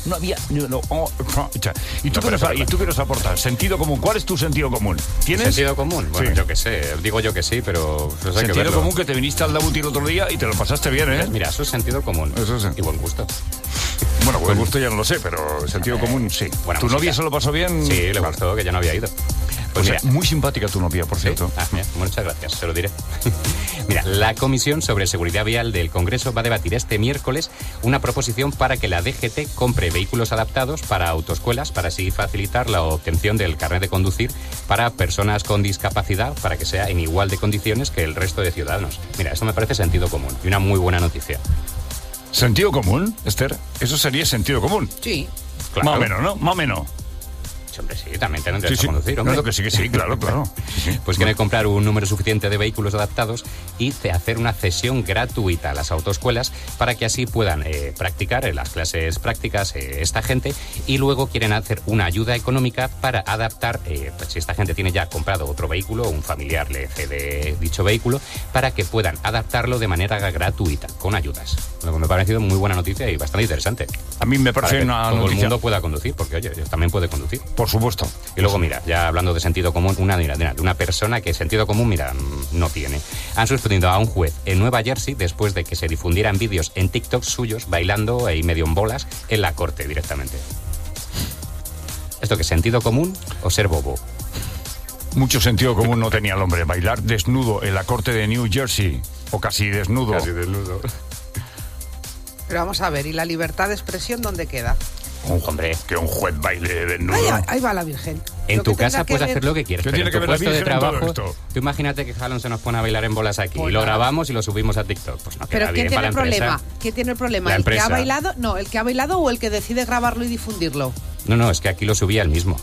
[SPEAKER 4] no había... No, no, oh, cha. ¿Y tú, qué nos, ¿Y tú qué nos aportas? ¿Sentido común? ¿Cuál es tu sentido común? ¿Tienes?
[SPEAKER 20] ¿Sentido común? Bueno,
[SPEAKER 4] Sí.
[SPEAKER 20] yo que sé. Digo yo que sí, pero... Pues hay que
[SPEAKER 4] Sentido
[SPEAKER 20] verlo.
[SPEAKER 4] común que te viniste al Dabuti el otro día y te lo pasaste bien, ¿eh?
[SPEAKER 20] Mira, eso es sentido común.
[SPEAKER 4] Eso sí.
[SPEAKER 20] Y buen gusto.
[SPEAKER 4] Bueno, buen gusto ya no lo sé, pero sentido común sí.
[SPEAKER 20] Buena
[SPEAKER 4] ¿Tu
[SPEAKER 20] música.
[SPEAKER 4] novia se lo pasó bien?
[SPEAKER 20] Sí, le gustó, que ya no había ido.
[SPEAKER 4] Pues
[SPEAKER 20] Pues mira,
[SPEAKER 4] muy simpática tu novia, por cierto.
[SPEAKER 20] Ah, mira, muchas gracias, se lo diré. Mira, la Comisión sobre Seguridad Vial del Congreso va a debatir este miércoles una proposición para que la D G T compre vehículos adaptados para autoescuelas para así facilitar la obtención del carnet de conducir para personas con discapacidad para que sea en igual de condiciones que el resto de ciudadanos. Mira, esto me parece sentido común y una muy buena noticia.
[SPEAKER 4] ¿Sentido común, Esther? Eso sería sentido común.
[SPEAKER 3] Sí.
[SPEAKER 20] Claro.
[SPEAKER 4] Más o menos, ¿no? Más o menos.
[SPEAKER 20] Hombre, sí, también tendrás
[SPEAKER 4] Sí,
[SPEAKER 20] que
[SPEAKER 4] sí.
[SPEAKER 20] conducir, hombre.
[SPEAKER 4] Claro que sí, que sí, claro, claro. Sí, sí.
[SPEAKER 20] Pues quieren comprar un número suficiente de vehículos adaptados y de hacer una cesión gratuita a las autoescuelas para que así puedan eh, practicar en las clases prácticas eh, esta gente y luego quieren hacer una ayuda económica para adaptar, eh, pues si esta gente tiene ya comprado otro vehículo, un familiar le cede dicho vehículo, para que puedan adaptarlo de manera gratuita, con ayudas. Lo que me ha parecido muy buena noticia y bastante interesante.
[SPEAKER 4] A mí me
[SPEAKER 20] Para
[SPEAKER 4] parece
[SPEAKER 20] que
[SPEAKER 4] una
[SPEAKER 20] todo
[SPEAKER 4] noticia...
[SPEAKER 20] el mundo pueda conducir, porque oye, yo también puede conducir.
[SPEAKER 4] Por supuesto.
[SPEAKER 20] Y luego, mira, ya hablando de sentido común, una, mira, de una persona que sentido común, mira, no tiene. Han suspendido a un juez en Nueva Jersey después de que se difundieran vídeos en TikTok suyos bailando y medio en bolas en la corte directamente. ¿Esto qué es sentido común o ser bobo?
[SPEAKER 4] Mucho sentido común no tenía el hombre. Bailar desnudo en la corte de New Jersey. O casi desnudo.
[SPEAKER 20] Casi desnudo.
[SPEAKER 3] Pero vamos a ver, ¿y la libertad de expresión dónde queda?
[SPEAKER 4] Un, hombre, que un juez baile desnudo.
[SPEAKER 3] Ahí, ahí va la Virgen.
[SPEAKER 20] En
[SPEAKER 3] Lo
[SPEAKER 20] tu
[SPEAKER 3] que tenga
[SPEAKER 20] casa
[SPEAKER 3] que
[SPEAKER 20] puedes
[SPEAKER 3] ver-
[SPEAKER 20] hacer lo que quieras,
[SPEAKER 4] ¿Qué
[SPEAKER 20] pero
[SPEAKER 4] tiene
[SPEAKER 20] en
[SPEAKER 4] que
[SPEAKER 20] tu
[SPEAKER 4] ver la
[SPEAKER 20] puesto de
[SPEAKER 4] Virgen en todo
[SPEAKER 20] trabajo,
[SPEAKER 4] esto?
[SPEAKER 20] tú imagínate que Jalón se nos pone a bailar en bolas aquí
[SPEAKER 3] Pues
[SPEAKER 20] y lo
[SPEAKER 3] nada.
[SPEAKER 20] grabamos y lo subimos a TikTok. Pues no queda
[SPEAKER 3] Pero ¿quién
[SPEAKER 20] bien
[SPEAKER 3] tiene
[SPEAKER 20] para
[SPEAKER 3] el
[SPEAKER 20] la empresa.
[SPEAKER 3] problema? ¿Quién tiene el problema?
[SPEAKER 20] La
[SPEAKER 3] ¿El que
[SPEAKER 20] empresa.
[SPEAKER 3] ha bailado? No, ¿el que ha bailado o el que decide grabarlo y difundirlo?
[SPEAKER 20] No, no, es que aquí lo subía él mismo.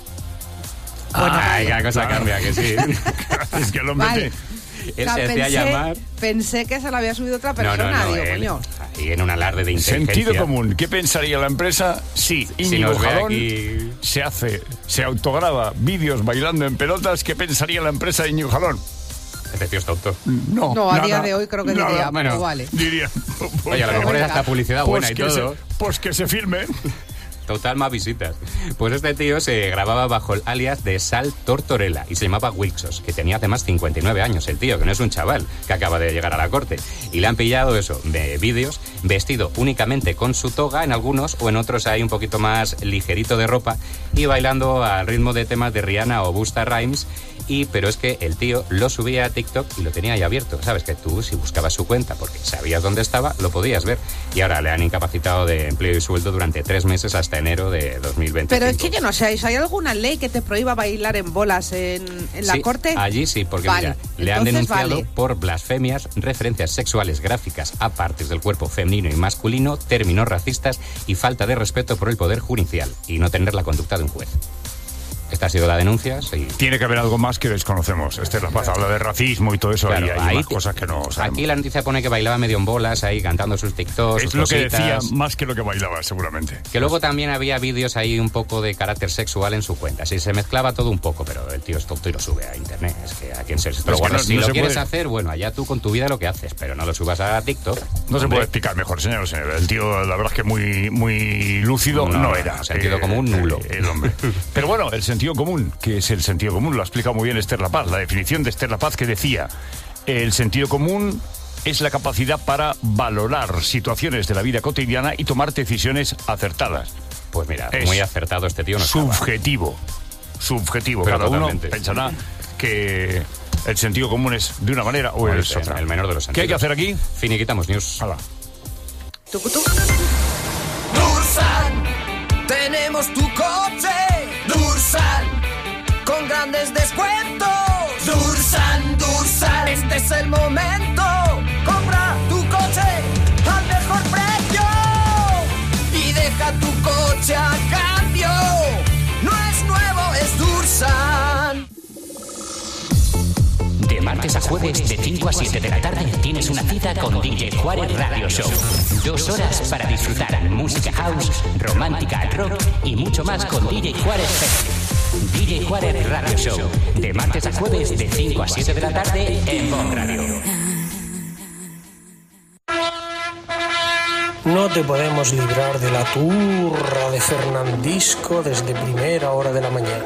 [SPEAKER 20] Ay,
[SPEAKER 3] vale.
[SPEAKER 20] la cosa
[SPEAKER 4] Claro.
[SPEAKER 20] cambia, que sí.
[SPEAKER 4] Es que el hombre...
[SPEAKER 3] Vale.
[SPEAKER 4] te-
[SPEAKER 20] Él
[SPEAKER 3] O sea,
[SPEAKER 20] se hacía
[SPEAKER 3] pensé,
[SPEAKER 20] llamar...
[SPEAKER 3] pensé que se lo había subido otra
[SPEAKER 20] No,
[SPEAKER 3] persona.
[SPEAKER 20] no, no,
[SPEAKER 3] Digo,
[SPEAKER 20] él,
[SPEAKER 3] coño.
[SPEAKER 20] ahí en un alarde de inteligencia.
[SPEAKER 4] Sentido común. ¿Qué pensaría la empresa si
[SPEAKER 20] Si
[SPEAKER 4] Íñigo
[SPEAKER 20] nos ve
[SPEAKER 4] Jalón
[SPEAKER 20] aquí...
[SPEAKER 4] se hace, se autograba vídeos bailando en pelotas? ¿Qué pensaría la empresa de Íñigo Jalón?
[SPEAKER 20] Este tío es tonto.
[SPEAKER 4] No,
[SPEAKER 3] No, a
[SPEAKER 4] nada,
[SPEAKER 3] día de hoy creo que
[SPEAKER 4] nada.
[SPEAKER 3] diría,
[SPEAKER 20] Bueno,
[SPEAKER 3] pues vale.
[SPEAKER 4] Diría...
[SPEAKER 20] Oye, a lo mejor es hasta publicidad
[SPEAKER 4] pues
[SPEAKER 20] buena y
[SPEAKER 4] que
[SPEAKER 20] todo.
[SPEAKER 4] se- pues que se filme.
[SPEAKER 20] Total, más visitas. Pues este tío se grababa bajo el alias de Sal Tortorella y se llamaba Wilksos, que tenía además cincuenta y nueve años el tío, que no es un chaval que acaba de llegar a la corte. Y le han pillado eso, de vídeos, vestido únicamente con su toga en algunos o en otros hay un poquito más ligerito de ropa y bailando al ritmo de temas de Rihanna o Busta Rhymes. Y, pero es que el tío lo subía a TikTok y lo tenía ahí abierto. Sabes que tú, si buscabas su cuenta porque sabías dónde estaba, lo podías ver. Y ahora le han incapacitado de empleo y sueldo durante tres meses hasta enero de dos mil veinticinco.
[SPEAKER 3] Pero es que yo no sé, ¿hay alguna ley que te prohíba bailar en bolas en, en la
[SPEAKER 20] Sí,
[SPEAKER 3] corte?
[SPEAKER 20] Allí sí, porque
[SPEAKER 3] Vale,
[SPEAKER 20] mira, le han
[SPEAKER 3] entonces
[SPEAKER 20] denunciado
[SPEAKER 3] vale.
[SPEAKER 20] por blasfemias, referencias sexuales gráficas a partes del cuerpo femenino y masculino, términos racistas y falta de respeto por el poder judicial y no tener la conducta de un juez. Esta ha sido la denuncia. Sí.
[SPEAKER 4] Tiene que haber algo más que desconocemos. Este La Paz habla de racismo y todo eso.
[SPEAKER 20] Claro,
[SPEAKER 4] y hay
[SPEAKER 20] ahí
[SPEAKER 4] más
[SPEAKER 20] te-
[SPEAKER 4] cosas que no sabemos.
[SPEAKER 20] Aquí la noticia pone que bailaba medio en bolas ahí cantando sus TikToks,
[SPEAKER 4] Es
[SPEAKER 20] sus
[SPEAKER 4] lo que
[SPEAKER 20] cositas.
[SPEAKER 4] decía más que lo que bailaba, seguramente.
[SPEAKER 20] Que luego también había vídeos ahí un poco de carácter sexual en su cuenta. Sí, se mezclaba todo un poco, pero el tío es tonto y lo sube a internet. Es que a quien se
[SPEAKER 4] Es
[SPEAKER 20] lo
[SPEAKER 4] que
[SPEAKER 20] guardas.
[SPEAKER 4] no-
[SPEAKER 20] si
[SPEAKER 4] no
[SPEAKER 20] lo
[SPEAKER 4] se
[SPEAKER 20] quieres
[SPEAKER 4] puede-
[SPEAKER 20] hacer, bueno, allá tú con tu vida lo que haces, pero no lo subas a TikTok.
[SPEAKER 4] No se
[SPEAKER 20] Hombre,
[SPEAKER 4] puede explicar mejor, señor, señor. El tío, la verdad es que muy, muy lúcido
[SPEAKER 20] No,
[SPEAKER 4] no,
[SPEAKER 20] no,
[SPEAKER 4] era.
[SPEAKER 20] sentido común, nulo.
[SPEAKER 4] El hombre. Pero bueno, el sentido común, que es el sentido común, lo ha explicado muy bien Esther La Paz. La definición de Esther La Paz que decía, el sentido común es la capacidad para valorar situaciones de la vida cotidiana y tomar decisiones acertadas.
[SPEAKER 20] Pues mira,
[SPEAKER 4] Es
[SPEAKER 20] muy acertado este tío. No estaba.
[SPEAKER 4] Subjetivo. Subjetivo.
[SPEAKER 20] Pero
[SPEAKER 4] Cada
[SPEAKER 20] totalmente.
[SPEAKER 4] uno pensará que el sentido común es de una manera o
[SPEAKER 20] Pues,
[SPEAKER 4] es
[SPEAKER 20] eh,
[SPEAKER 4] otra.
[SPEAKER 20] el menor de los
[SPEAKER 4] ¿Qué hay que
[SPEAKER 20] sentidos.
[SPEAKER 4] hacer aquí?
[SPEAKER 20] Finiquitamos news.
[SPEAKER 4] Hala.
[SPEAKER 3] Tucutú.
[SPEAKER 13] Dursan, tenemos tu coche. Dursan, con grandes descuentos. Dursan, Dursan, este es el momento. Compra tu coche al mejor precio y deja tu coche a cambio. No es nuevo, es Dursan.
[SPEAKER 21] De martes a jueves, de cinco a siete de la tarde, tienes una cita con D J Juárez Radio Show. Dos horas para disfrutar música house, romántica, rock y mucho más con D J Juárez Festival. D J Juárez Radio Show. De martes a jueves, de cinco a siete de la tarde, en Bon Radio.
[SPEAKER 19] No te podemos librar de la turra de Fernandisco desde primera hora de la mañana.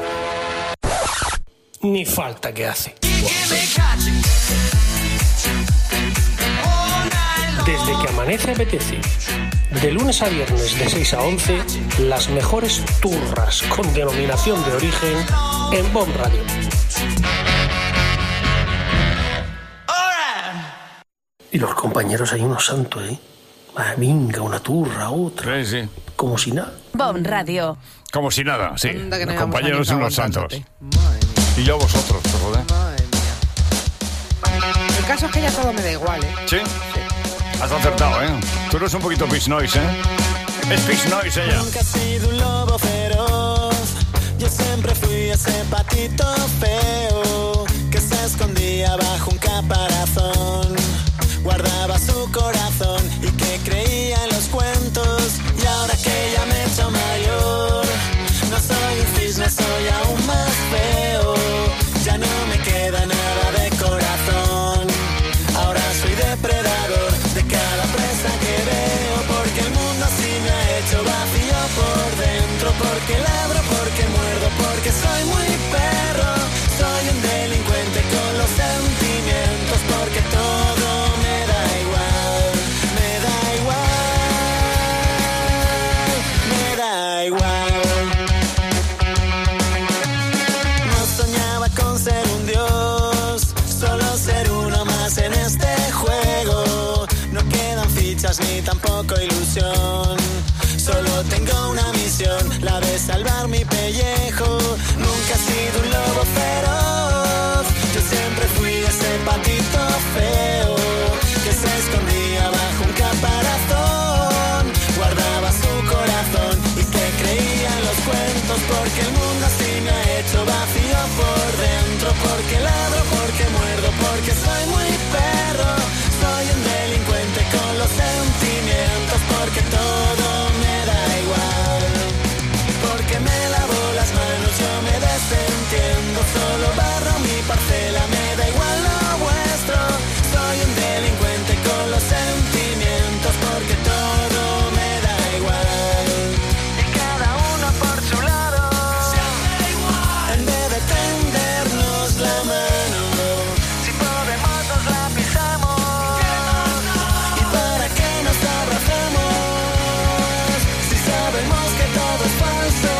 [SPEAKER 19] Ni falta que hace. Desde que amanece apetece. De lunes a viernes de seis a once, las mejores turras con denominación de origen en Bon Radio. Y los compañeros hay unos santos, ¿eh? Ah, venga, una turra, otra.
[SPEAKER 4] Sí, sí.
[SPEAKER 19] Como si nada.
[SPEAKER 1] Bon Radio.
[SPEAKER 4] Como si nada, sí.
[SPEAKER 3] Anda que no
[SPEAKER 4] Los
[SPEAKER 3] íbamos
[SPEAKER 4] compañeros
[SPEAKER 3] a
[SPEAKER 4] son
[SPEAKER 3] ni
[SPEAKER 4] los santos.
[SPEAKER 3] aguantándote.
[SPEAKER 4] Y yo vosotros, pues, joder.
[SPEAKER 3] El caso es que ya todo me da igual, ¿eh?
[SPEAKER 4] ¿Sí? Has acertado, ¿eh? Tú eres un poquito Peace Noise, ¿eh? Es Peace Noise ella.
[SPEAKER 2] Nunca he sido un lobo feroz. Yo siempre fui ese patito feo que se escondía bajo un caparazón. Guardaba su corazón y que creía en los cuentos. Y ahora que ya me he hecho mayor, no soy un cisne, soy aún más feo. Ya no me queda nada de corazón. Ahora soy depredador de cada presa que veo. Porque el mundo así me ha hecho vacío por dentro. Porque ladro, porque muerdo, porque soy muy perro. Soy un delincuente con los sentimientos. Porque todo me da igual, me da igual, me da igual. No soñaba con ser un dios, solo ser uno más en este juego. No quedan fichas ni tampoco ilusión. Solo tengo una misión, la de salvar mi pellejo. Nunca he sido un lobo feroz. Yo siempre fui ese patito feo que se escondía bajo un caparazón. Guardaba su corazón y que creía en los cuentos. Porque el mundo así me ha hecho vacío por dentro. Porque ladro, porque muerdo, porque soy muy perro. Soy un delincuente con los sentimientos. Porque todo me da igual. Porque me lavo las manos, yo me desentiendo. Solo barro mi parcela, me da igual lo vuestro. Soy un delincuente con los sentimientos. Porque todo me da igual. Y cada uno por su lado. En vez de tendernos la mano, si podemos nos la pisamos. ¿Y para qué nos abrazamos si sabemos que todo es falso?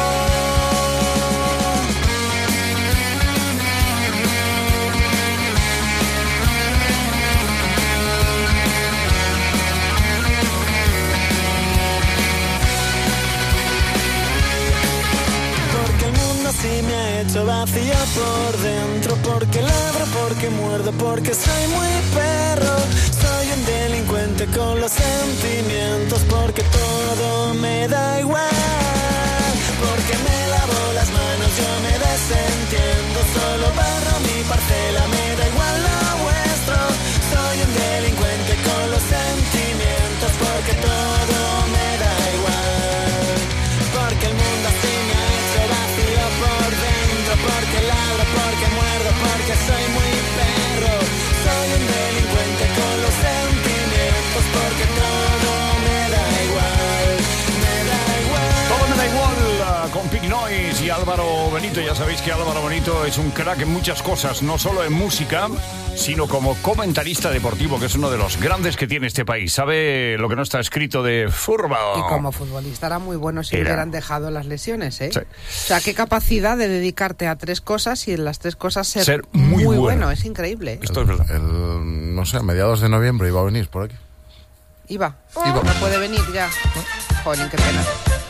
[SPEAKER 2] Porque el mundo así me ha hecho vacío por dentro. Porque ladro, porque muerdo, porque soy muy perro. Soy un delincuente con los sentimientos. Porque todo me da igual. Porque me lavo las manos, yo me desentiendo. Solo barro mi parcela, me da igual lo vuestro. Soy un delincuente con los sentimientos. Porque todo me da igual. Porque el mundo así me ha hecho vacío por dentro. Porque ladro, porque muerdo, porque soy muy perro. Soy un delincuente con los sentimientos. Porque todo me da igual, me da igual.
[SPEAKER 4] Todo me da igual, uh, con Pig Noise y Álvaro Benito. Ya sabéis que Álvaro Benito es un crack en muchas cosas, no solo en música, sino como comentarista deportivo, que es uno de los grandes que tiene este país. Sabe lo que no está escrito de fútbol.
[SPEAKER 3] Y como futbolista era muy bueno si
[SPEAKER 4] Era.
[SPEAKER 3] hubieran dejado las lesiones, ¿eh?
[SPEAKER 4] Sí.
[SPEAKER 3] O sea, qué capacidad de dedicarte a tres cosas y en las tres cosas ser,
[SPEAKER 15] Ser
[SPEAKER 3] muy,
[SPEAKER 15] muy
[SPEAKER 3] bueno.
[SPEAKER 15] bueno.
[SPEAKER 3] Es increíble. ¿eh?
[SPEAKER 15] Esto es verdad. El, no sé, a mediados de noviembre iba a venir por aquí.
[SPEAKER 3] Iba.
[SPEAKER 15] Iba.
[SPEAKER 3] No puede venir ya. Joder, qué pena.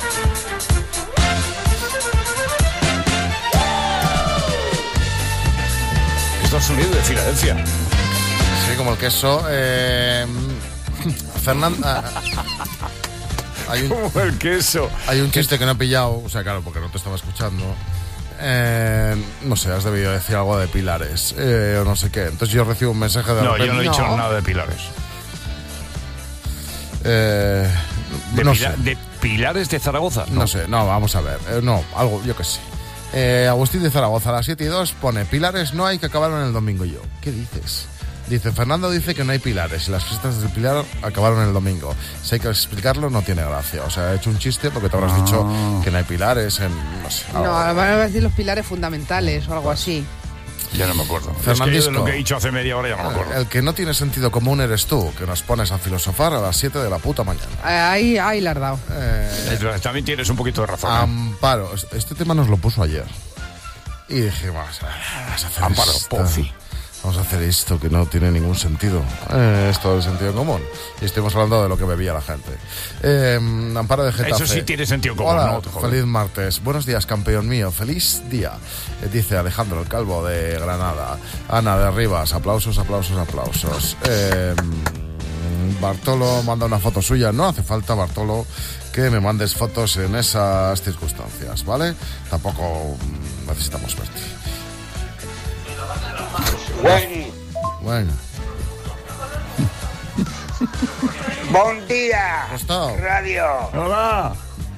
[SPEAKER 4] Esto es sonido de Filadelfia.
[SPEAKER 15] Sí, como el queso. Eh, Fernanda. Hay un,
[SPEAKER 4] como el queso.
[SPEAKER 15] Hay un chiste que no he pillado, o sea, claro, porque no te estaba escuchando. Eh, no sé, has debido decir algo de pilares, eh, o no sé qué. Entonces yo recibo un mensaje de
[SPEAKER 4] No,
[SPEAKER 15] repente.
[SPEAKER 4] yo no he dicho nada de pilares.
[SPEAKER 15] Eh,
[SPEAKER 4] ¿De,
[SPEAKER 15] no
[SPEAKER 4] pila-
[SPEAKER 15] sé.
[SPEAKER 4] de Pilares de Zaragoza?
[SPEAKER 15] No. sé, no, vamos a ver. Eh, no, algo, yo qué sé. Eh, Agustín de Zaragoza a las siete y dos pone: Pilares no hay, que acabaron el domingo. Y yo, ¿qué dices? Dice, Fernando dice que no hay pilares y las fiestas del Pilar acabaron el domingo. Si hay que explicarlo, no tiene gracia. O sea, he hecho un chiste porque te habrás
[SPEAKER 4] Ah.
[SPEAKER 15] dicho que no hay pilares en... No sé.
[SPEAKER 3] No,
[SPEAKER 15] algo.
[SPEAKER 3] ahora van a decir los pilares fundamentales o algo así.
[SPEAKER 4] Ya no me acuerdo. Es que
[SPEAKER 15] Fernandisco.
[SPEAKER 4] yo de lo que he dicho hace media hora ya no me acuerdo.
[SPEAKER 15] El que no tiene sentido común eres tú, que nos pones a filosofar a las siete de la puta mañana.
[SPEAKER 3] Ahí, ahí la has dado.
[SPEAKER 4] Eh, También tienes un poquito de razón. ¿eh?
[SPEAKER 15] Amparo, este tema nos lo puso ayer. Y dije, vamos a, vamos a hacer
[SPEAKER 4] Amparo,
[SPEAKER 15] esto.
[SPEAKER 4] Pozzi.
[SPEAKER 15] Vamos a hacer esto que no tiene ningún sentido. Eh, es todo el sentido común. Y estuvimos hablando de lo que bebía la gente. Eh, Amparo de Getafe.
[SPEAKER 4] Eso sí tiene sentido común,
[SPEAKER 15] Hola,
[SPEAKER 4] ¿no? Te joder.
[SPEAKER 15] feliz martes. Buenos días, campeón mío. Feliz día. Eh, dice Alejandro el Calvo de Granada. Ana de Rivas. Aplausos, aplausos, aplausos. Eh, Bartolo manda una foto suya. No hace falta, Bartolo, que me mandes fotos en esas circunstancias, ¿vale? Tampoco mm, necesitamos verte.
[SPEAKER 11] Bueno,
[SPEAKER 15] Bueno.
[SPEAKER 11] buen día,
[SPEAKER 15] Gustavo.
[SPEAKER 11] radio.
[SPEAKER 4] Hola.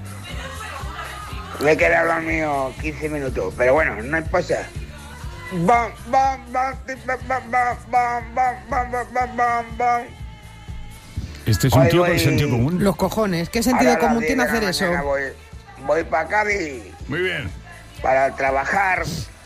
[SPEAKER 11] Me quedé hablar mío quince minutos, pero bueno, no pasa. Bam, bam, bam, ti, bam, bam, bam, bam, bam, bam, bam, bam, bam, bam.
[SPEAKER 4] Este es un
[SPEAKER 11] Hoy
[SPEAKER 4] tío con
[SPEAKER 11] voy-
[SPEAKER 4] sentido común.
[SPEAKER 3] Los cojones. ¿Qué sentido
[SPEAKER 11] Ahora a las
[SPEAKER 3] común
[SPEAKER 11] diez
[SPEAKER 3] tiene
[SPEAKER 11] de la
[SPEAKER 3] hacer eso?
[SPEAKER 11] mañana Voy, voy para Cádiz
[SPEAKER 4] Muy bien.
[SPEAKER 11] para trabajar.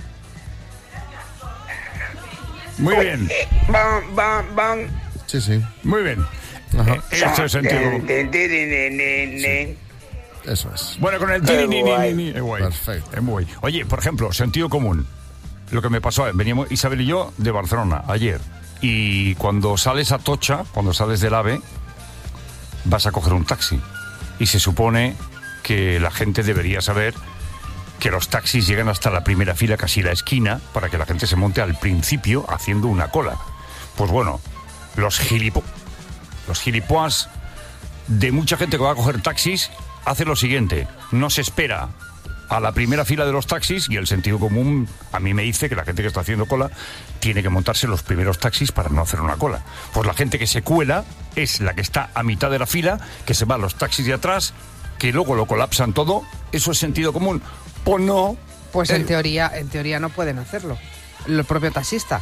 [SPEAKER 4] Muy bien.
[SPEAKER 11] Bam, bam, bam.
[SPEAKER 15] Sí, sí.
[SPEAKER 4] Muy bien.
[SPEAKER 15] Ajá.
[SPEAKER 4] Eh, Este es sentido común.
[SPEAKER 11] Tin, tin, tin, tin, tin, tin.
[SPEAKER 15] Eso es.
[SPEAKER 4] Bueno, con el
[SPEAKER 11] Qué
[SPEAKER 4] tiri, ni, ni,
[SPEAKER 11] guay.
[SPEAKER 4] ni, ni, es guay.
[SPEAKER 15] Perfecto.
[SPEAKER 4] Es muy guay. Oye, por ejemplo, sentido común. Lo que me pasó, veníamos Isabel y yo de Barcelona ayer. Y cuando sales a Tocha, cuando sales del AVE, vas a coger un taxi. Y se supone que la gente debería saber que los taxis llegan hasta la primera fila, casi la esquina, para que la gente se monte al principio haciendo una cola. Pues bueno, los gilipo... Los gilipoas de mucha gente que va a coger taxis hace lo siguiente, no se espera a la primera fila de los taxis y el sentido común a mí me dice que la gente que está haciendo cola tiene que montarse los primeros taxis para no hacer una cola. Pues la gente que se cuela es la que está a mitad de la fila, que se va a los taxis de atrás, que luego lo colapsan todo. ¿Eso es sentido común? Pues no.
[SPEAKER 3] Pues en
[SPEAKER 4] Eh,
[SPEAKER 3] teoría, en teoría no pueden hacerlo. El propio taxista.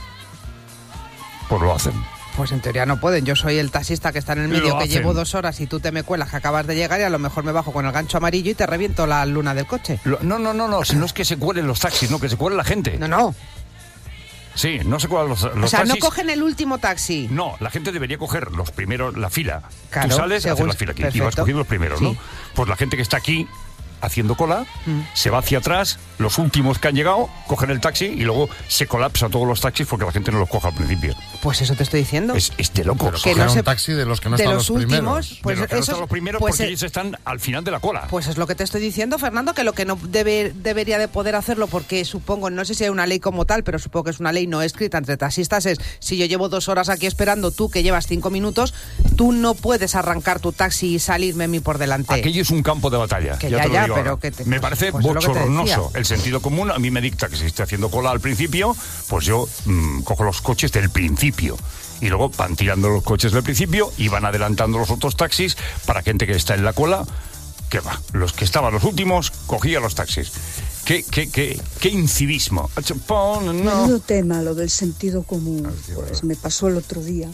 [SPEAKER 4] Pues lo hacen.
[SPEAKER 3] Pues en teoría no pueden. Yo soy el taxista que está en el
[SPEAKER 4] Lo
[SPEAKER 3] medio, que
[SPEAKER 4] hacen.
[SPEAKER 3] llevo dos horas y tú te me cuelas que acabas de llegar y a lo mejor me bajo con el gancho amarillo y te reviento la luna del coche.
[SPEAKER 4] Lo- no, no, no, no, si no es que se cuelen los taxis, no, que se cuele la gente.
[SPEAKER 3] No, no.
[SPEAKER 4] Sí, no se cuelan los, los
[SPEAKER 3] O sea,
[SPEAKER 4] taxis.
[SPEAKER 3] no cogen el último taxi.
[SPEAKER 4] No, la gente debería coger los primeros, la fila.
[SPEAKER 3] Claro,
[SPEAKER 4] Tú sales, haces
[SPEAKER 3] según-
[SPEAKER 4] la fila aquí y
[SPEAKER 3] perfecto.
[SPEAKER 4] vas cogiendo los primeros, ¿no?
[SPEAKER 3] Sí.
[SPEAKER 4] Pues la gente que está aquí haciendo cola,
[SPEAKER 3] Mm.
[SPEAKER 4] se va hacia atrás, los últimos que han llegado, cogen el taxi y luego se colapsa todos los taxis porque la gente no los coge al principio.
[SPEAKER 3] Pues eso te estoy diciendo.
[SPEAKER 4] Es, es de locos.
[SPEAKER 15] Pero coger un taxi de los que no
[SPEAKER 3] de
[SPEAKER 15] están
[SPEAKER 3] los
[SPEAKER 15] los
[SPEAKER 3] últimos,
[SPEAKER 15] primeros.
[SPEAKER 3] pues
[SPEAKER 4] De los que no
[SPEAKER 3] eso
[SPEAKER 4] están
[SPEAKER 3] es-
[SPEAKER 4] los primeros
[SPEAKER 3] pues
[SPEAKER 4] porque
[SPEAKER 3] eh,
[SPEAKER 4] ellos están al final de la cola.
[SPEAKER 3] Pues es lo que te estoy diciendo, Fernando, que lo que no debe, debería de poder hacerlo, porque supongo, no sé si hay una ley como tal, pero supongo que es una ley no escrita entre taxistas, es si yo llevo dos horas aquí esperando, tú que llevas cinco minutos, tú no puedes arrancar tu taxi y salirme a mí por delante.
[SPEAKER 4] Aquello es un campo de batalla.
[SPEAKER 3] Que
[SPEAKER 4] ya
[SPEAKER 3] ya,
[SPEAKER 4] te lo
[SPEAKER 3] ya,
[SPEAKER 4] digo
[SPEAKER 3] pero
[SPEAKER 4] ahora.
[SPEAKER 3] que te-
[SPEAKER 4] Me parece
[SPEAKER 3] pues es lo que te
[SPEAKER 4] bochornoso.
[SPEAKER 3] decía.
[SPEAKER 4] El sentido común a mí me dicta que si estoy haciendo cola al principio, pues yo mm, cojo los coches del principio. Y luego van tirando los coches del principio y van adelantando los otros taxis para gente que está en la cola. Que va, los que estaban los últimos, cogía los taxis. ¿Qué, qué, qué, qué incivismo? No.
[SPEAKER 6] Menudo tema, lo del sentido común. Pues me pasó el otro día.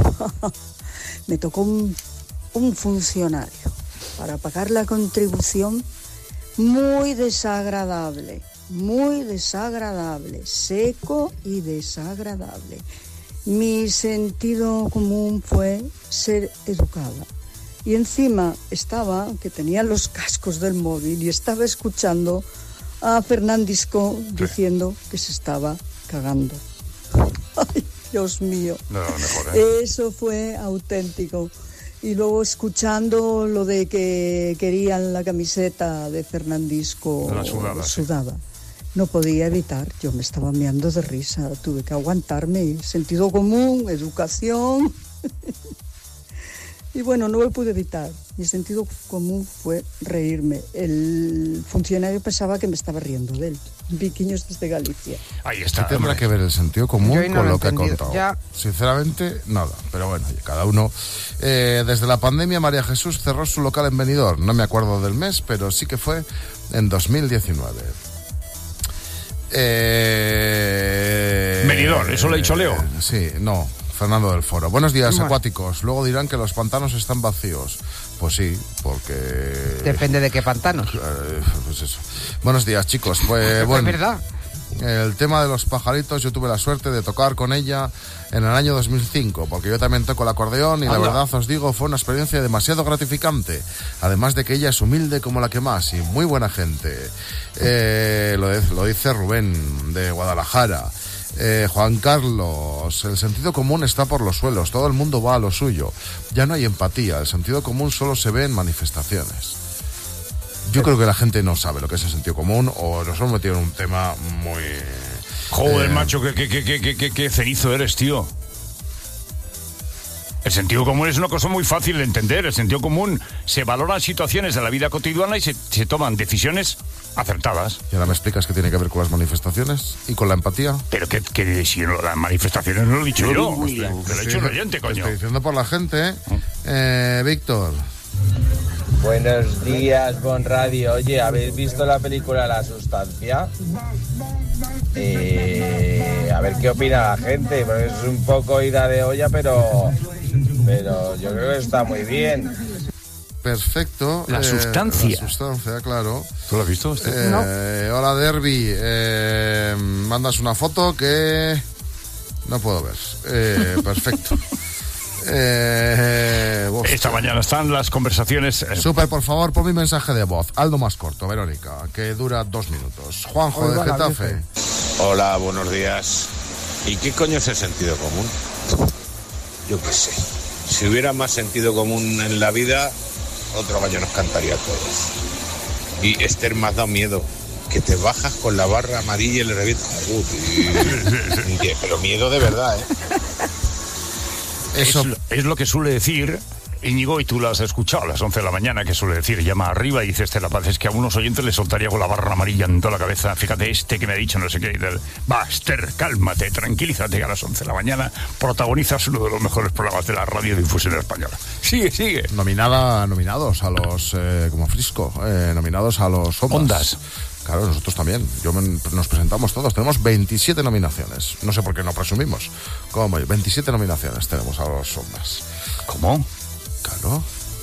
[SPEAKER 6] Me tocó un, un funcionario para pagar la contribución muy desagradable, muy desagradable, seco y desagradable. Mi sentido común fue ser educada. Y encima estaba, que tenía los cascos del móvil y estaba escuchando a Fernandisco diciendo que se estaba cagando. Ay, Dios mío.
[SPEAKER 4] No, mejor, ¿eh?
[SPEAKER 6] Eso fue auténtico. Y luego escuchando lo de que querían la camiseta de Fernandisco
[SPEAKER 4] La sudada, sí.
[SPEAKER 6] sudada. No podía evitar, yo me estaba meando de risa, tuve que aguantarme. Sentido común, educación. Y bueno, no lo pude evitar. Mi sentido común fue reírme. El funcionario pensaba que me estaba riendo de él. Viquiños desde Galicia.
[SPEAKER 4] Ahí
[SPEAKER 15] ¿Qué
[SPEAKER 4] está.
[SPEAKER 15] tendrá
[SPEAKER 4] hombre.
[SPEAKER 15] que ver el sentido común
[SPEAKER 3] Yo ahí no
[SPEAKER 15] con
[SPEAKER 3] lo he
[SPEAKER 15] lo que he
[SPEAKER 3] entendido.
[SPEAKER 15] contado?
[SPEAKER 3] Ya.
[SPEAKER 15] Sinceramente, nada. Pero bueno, oye, cada uno. Eh, desde la pandemia, María Jesús cerró su local en Benidorm. No me acuerdo del mes, pero sí que fue en dos mil diecinueve. Eh,
[SPEAKER 4] Benidorm, ¿eso lo ha dicho Leo?
[SPEAKER 15] Sí, no. Fernando del Foro. Buenos días,
[SPEAKER 3] Bueno.
[SPEAKER 15] acuáticos. Luego dirán que los pantanos están vacíos. Pues sí, porque...
[SPEAKER 3] Depende de qué pantanos.
[SPEAKER 15] Eh, pues eso. Buenos días, chicos. Pues bueno.
[SPEAKER 3] Es verdad.
[SPEAKER 15] El tema de los pajaritos, yo tuve la suerte de tocar con ella en el año dos mil cinco, porque yo también toco el acordeón y la
[SPEAKER 4] Anda.
[SPEAKER 15] verdad os digo, fue una experiencia demasiado gratificante. Además de que ella es humilde como la que más y muy buena gente. Eh, lo, de- lo dice Rubén de Guadalajara. Eh, Juan Carlos, el sentido común está por los suelos, todo el mundo va a lo suyo. Ya no hay empatía, el sentido común solo se ve en manifestaciones. Yo creo que la gente no sabe lo que es el sentido común o nos hemos metido en un tema muy...
[SPEAKER 4] Joder,
[SPEAKER 15] eh,
[SPEAKER 4] macho, qué, qué, qué, qué, qué, qué- qué cenizo eres, tío. El sentido común es una cosa muy fácil de entender. El sentido común se valoran situaciones de la vida cotidiana y se, se toman decisiones acertadas.
[SPEAKER 15] ¿Y ahora me explicas qué tiene que ver con las manifestaciones y con la empatía?
[SPEAKER 4] Pero que, que si no, las manifestaciones no lo he dicho yo. Te lo he dicho un oyente,
[SPEAKER 15] Te
[SPEAKER 4] coño.
[SPEAKER 15] estoy diciendo por la gente. Eh, Víctor.
[SPEAKER 7] Buenos días, Bon Radio. Oye, ¿habéis visto la película La Sustancia? Eh, a ver qué opina la gente, porque es un poco ida de olla, pero, pero yo creo que está muy bien.
[SPEAKER 15] Perfecto.
[SPEAKER 4] La
[SPEAKER 15] eh,
[SPEAKER 4] sustancia.
[SPEAKER 15] La sustancia, claro.
[SPEAKER 4] ¿Tú lo has visto? Este?
[SPEAKER 15] Eh, Hola, Derby. Eh, mandas una foto que no puedo ver. Eh, perfecto. Eh, hostia.
[SPEAKER 4] Esta mañana están las conversaciones. eh,
[SPEAKER 15] Super, por favor, pon mi mensaje de voz. Algo más corto, Verónica, que dura dos minutos. Juanjo de Getafe.
[SPEAKER 22] Hola, buenos días. ¿Y qué coño es el sentido común? Yo qué sé. Si hubiera más sentido común en la vida, otro gallo nos cantaría a todos. Y Esther, me has dado miedo. Que te bajas con la barra amarilla y le revientas. Joder. Pero miedo de verdad, ¿eh?
[SPEAKER 4] Es, lo- es lo que suele decir Íñigo, y tú lo has escuchado a las once de la mañana, que suele decir, llama arriba y dice Estela Paz, es que a unos oyentes les soltaría con la barra amarilla en toda la cabeza. Fíjate, este que me ha dicho no sé qué. y tal. Va, Esther, cálmate, tranquilízate, a las once de la mañana protagonizas uno de los mejores programas de la radiodifusión española. Sigue, sigue.
[SPEAKER 15] Nominada, nominados a los, eh, como Frisco, eh, nominados a los Ondas.
[SPEAKER 4] Ondas.
[SPEAKER 15] Claro, nosotros también. Yo me- nos presentamos todos. Tenemos veintisiete nominaciones. No sé por qué no presumimos. ¿Cómo? veintisiete nominaciones tenemos a los Ondas.
[SPEAKER 4] ¿Cómo?
[SPEAKER 15] Claro.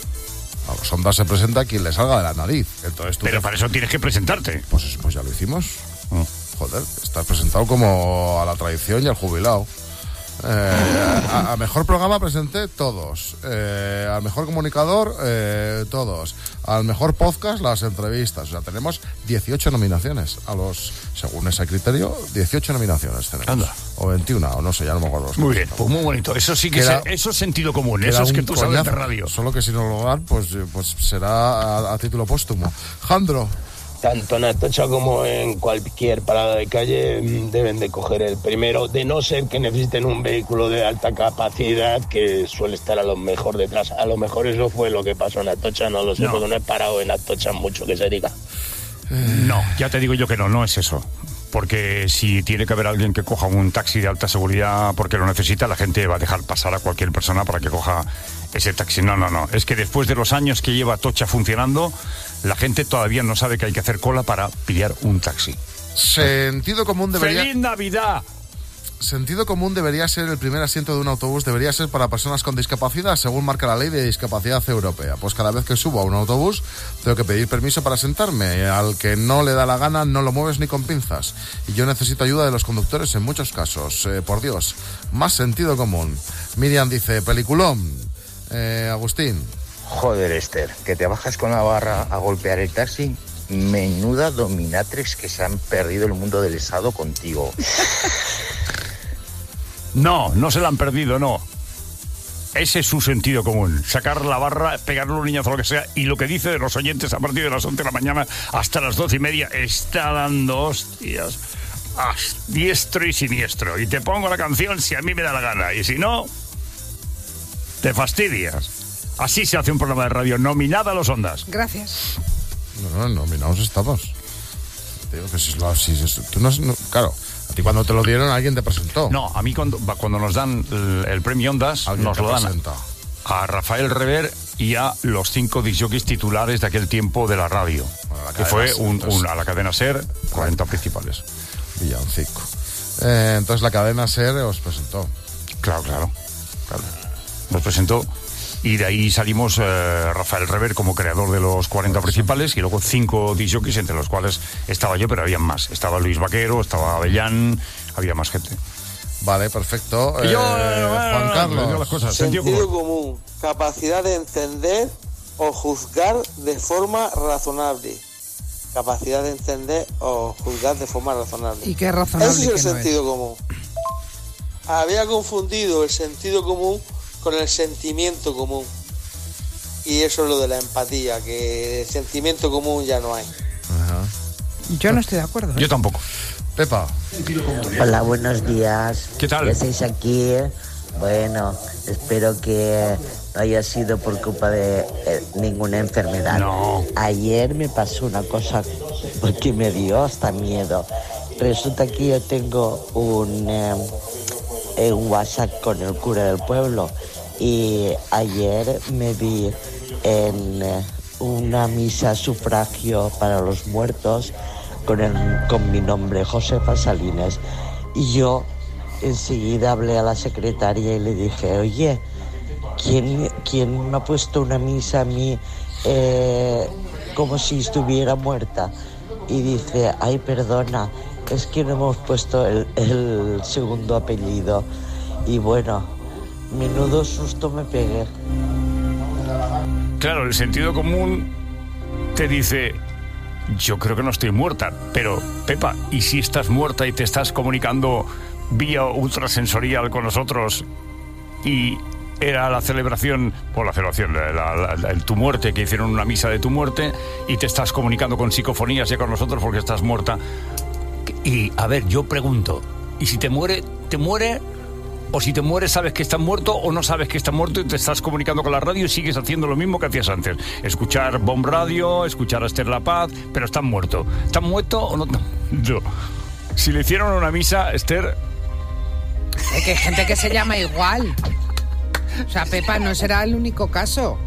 [SPEAKER 15] A los Ondas se presenta quien le salga de la nariz. Entonces tú
[SPEAKER 4] Pero
[SPEAKER 15] te-
[SPEAKER 4] para eso tienes que presentarte.
[SPEAKER 15] Pues, pues ya lo hicimos. Joder, estás presentado como a la tradición y al jubilado. Eh, a, a mejor programa presenté todos. Eh, al mejor comunicador, eh, todos. Al mejor podcast, las entrevistas. O sea, tenemos dieciocho nominaciones. A los, según ese criterio, dieciocho nominaciones tenemos.
[SPEAKER 4] Anda.
[SPEAKER 15] O veintiuna, o no sé, ya no me acuerdo. los
[SPEAKER 4] Muy
[SPEAKER 15] números
[SPEAKER 4] bien, pues muy bonito. Eso sí que
[SPEAKER 15] Queda-
[SPEAKER 4] es, eso es sentido común.
[SPEAKER 15] Queda
[SPEAKER 4] Eso es que
[SPEAKER 15] un
[SPEAKER 4] tú sabes de
[SPEAKER 15] coñazo.
[SPEAKER 4] radio.
[SPEAKER 15] Solo que si no lo logran, pues, eh, pues será a, a título póstumo. Jandro.
[SPEAKER 23] Tanto en Atocha como en cualquier parada de calle mm, deben de coger el primero, de no ser que necesiten un vehículo de alta capacidad que suele estar a lo mejor detrás. A lo mejor eso fue lo que pasó en Atocha, no lo sé,
[SPEAKER 4] No.
[SPEAKER 23] porque no he parado en Atocha mucho que se diga.
[SPEAKER 4] No, ya te digo yo que no, no es eso. Porque si tiene que haber alguien que coja un taxi de alta seguridad porque lo necesita, la gente va a dejar pasar a cualquier persona para que coja ese taxi. No, no, no. Es que después de los años que lleva Atocha funcionando, la gente todavía no sabe que hay que hacer cola para pillar un taxi.
[SPEAKER 15] Sentido común debería...
[SPEAKER 4] ¡Feliz Navidad!
[SPEAKER 15] Sentido común debería ser el primer asiento de un autobús, debería ser para personas con discapacidad, según marca la ley de discapacidad europea. Pues cada vez que subo a un autobús, tengo que pedir permiso para sentarme. Al que no le da la gana, no lo mueves ni con pinzas. Y yo necesito ayuda de los conductores en muchos casos. Eh, por Dios, más sentido común. Miriam dice, peliculón. Eh, Agustín.
[SPEAKER 24] Joder, Esther, que te bajas con la barra a golpear el taxi. Menuda dominatrix que se han perdido el mundo del Estado contigo.
[SPEAKER 4] No, no se la han perdido, no. Ese es su sentido común. Sacar la barra, pegarle un niñazo, lo que sea. Y lo que dice de los oyentes a partir de las once de la mañana hasta las doce y media está dando hostias a diestro y siniestro. Y te pongo la canción si a mí me da la gana. Y si no, te fastidias. Así se hace un programa de radio. Nominada a los Ondas.
[SPEAKER 3] Gracias.
[SPEAKER 15] No, no, nominados estamos. Te digo que si es lo- si es- tú no, no- claro, a ti cuando te lo dieron alguien te presentó.
[SPEAKER 4] No, a mí cuando, cuando nos dan el, el premio Ondas,
[SPEAKER 15] Alguien
[SPEAKER 4] nos
[SPEAKER 15] te
[SPEAKER 4] lo dan
[SPEAKER 15] presenta.
[SPEAKER 4] a Rafael Rever y a los cinco discjockeys titulares de aquel tiempo de la radio.
[SPEAKER 15] la
[SPEAKER 4] que
[SPEAKER 15] cadena
[SPEAKER 4] fue
[SPEAKER 15] SER,
[SPEAKER 4] un,
[SPEAKER 15] entonces.
[SPEAKER 4] un- a la cadena SER, cuarenta principales.
[SPEAKER 15] Villancico. Eh, entonces la cadena SER os presentó.
[SPEAKER 4] Claro, claro. Claro. Nos presentó y de ahí salimos eh, Rafael Rever como creador de los cuarenta principales y luego cinco disc jockeys, entre los cuales estaba yo, pero había más. Estaba Luis Vaquero, estaba Avellán, había más gente.
[SPEAKER 15] Vale, perfecto.
[SPEAKER 4] Y yo,
[SPEAKER 15] Eh,
[SPEAKER 4] eh,
[SPEAKER 15] Juan Carlos.
[SPEAKER 4] yo las cosas,
[SPEAKER 5] Sentido,
[SPEAKER 4] sentido
[SPEAKER 5] común, capacidad de entender o juzgar de forma razonable. Capacidad de entender o juzgar de forma razonable.
[SPEAKER 3] ¿Y qué razonable
[SPEAKER 5] Ese es el
[SPEAKER 3] que no
[SPEAKER 5] sentido común. Había confundido el sentido común con el sentimiento común. Y eso es lo de la empatía, que el sentimiento común ya no hay.
[SPEAKER 3] Yo no estoy de acuerdo. ¿eh?
[SPEAKER 4] Yo tampoco.
[SPEAKER 15] Pepa.
[SPEAKER 8] Hola, buenos días.
[SPEAKER 4] ¿Qué tal?
[SPEAKER 8] ¿Ya estáis aquí? Bueno, espero que no haya sido por culpa de eh, ninguna enfermedad.
[SPEAKER 4] No.
[SPEAKER 8] Ayer me pasó una cosa que me dio hasta miedo. Resulta que yo tengo un, eh, un WhatsApp con el cura del pueblo y ayer me vi en eh, una misa sufragio para los muertos con, el, con mi nombre, Josefa Salinas. Y yo enseguida hablé a la secretaria y le dije, oye, ¿quién, quién me ha puesto una misa a mí eh, como si estuviera muerta? Y dice, ay, perdona, es que no hemos puesto el, el segundo apellido. Y bueno, menudo susto me pegué.
[SPEAKER 4] Claro, el sentido común te dice, yo creo que no estoy muerta, pero Pepa, ¿y si estás muerta y te estás comunicando vía ultrasensorial con nosotros y era la celebración, o la celebración, la, la, la, tu muerte, que hicieron una misa de tu muerte y te estás comunicando con psicofonías ya con nosotros porque estás muerta? Y, a ver, yo pregunto, ¿y si te muere, te muere? O si te mueres, ¿sabes que estás muerto o no sabes que estás muerto y te estás comunicando con la radio y sigues haciendo lo mismo que hacías antes? Escuchar Bomb Radio, escuchar a Esther La Paz, pero estás muerto. ¿Estás muerto o no? Yo. Si le hicieron una misa, Esther...
[SPEAKER 3] Es que hay gente que se llama igual. O sea, Pepa, no será el único caso.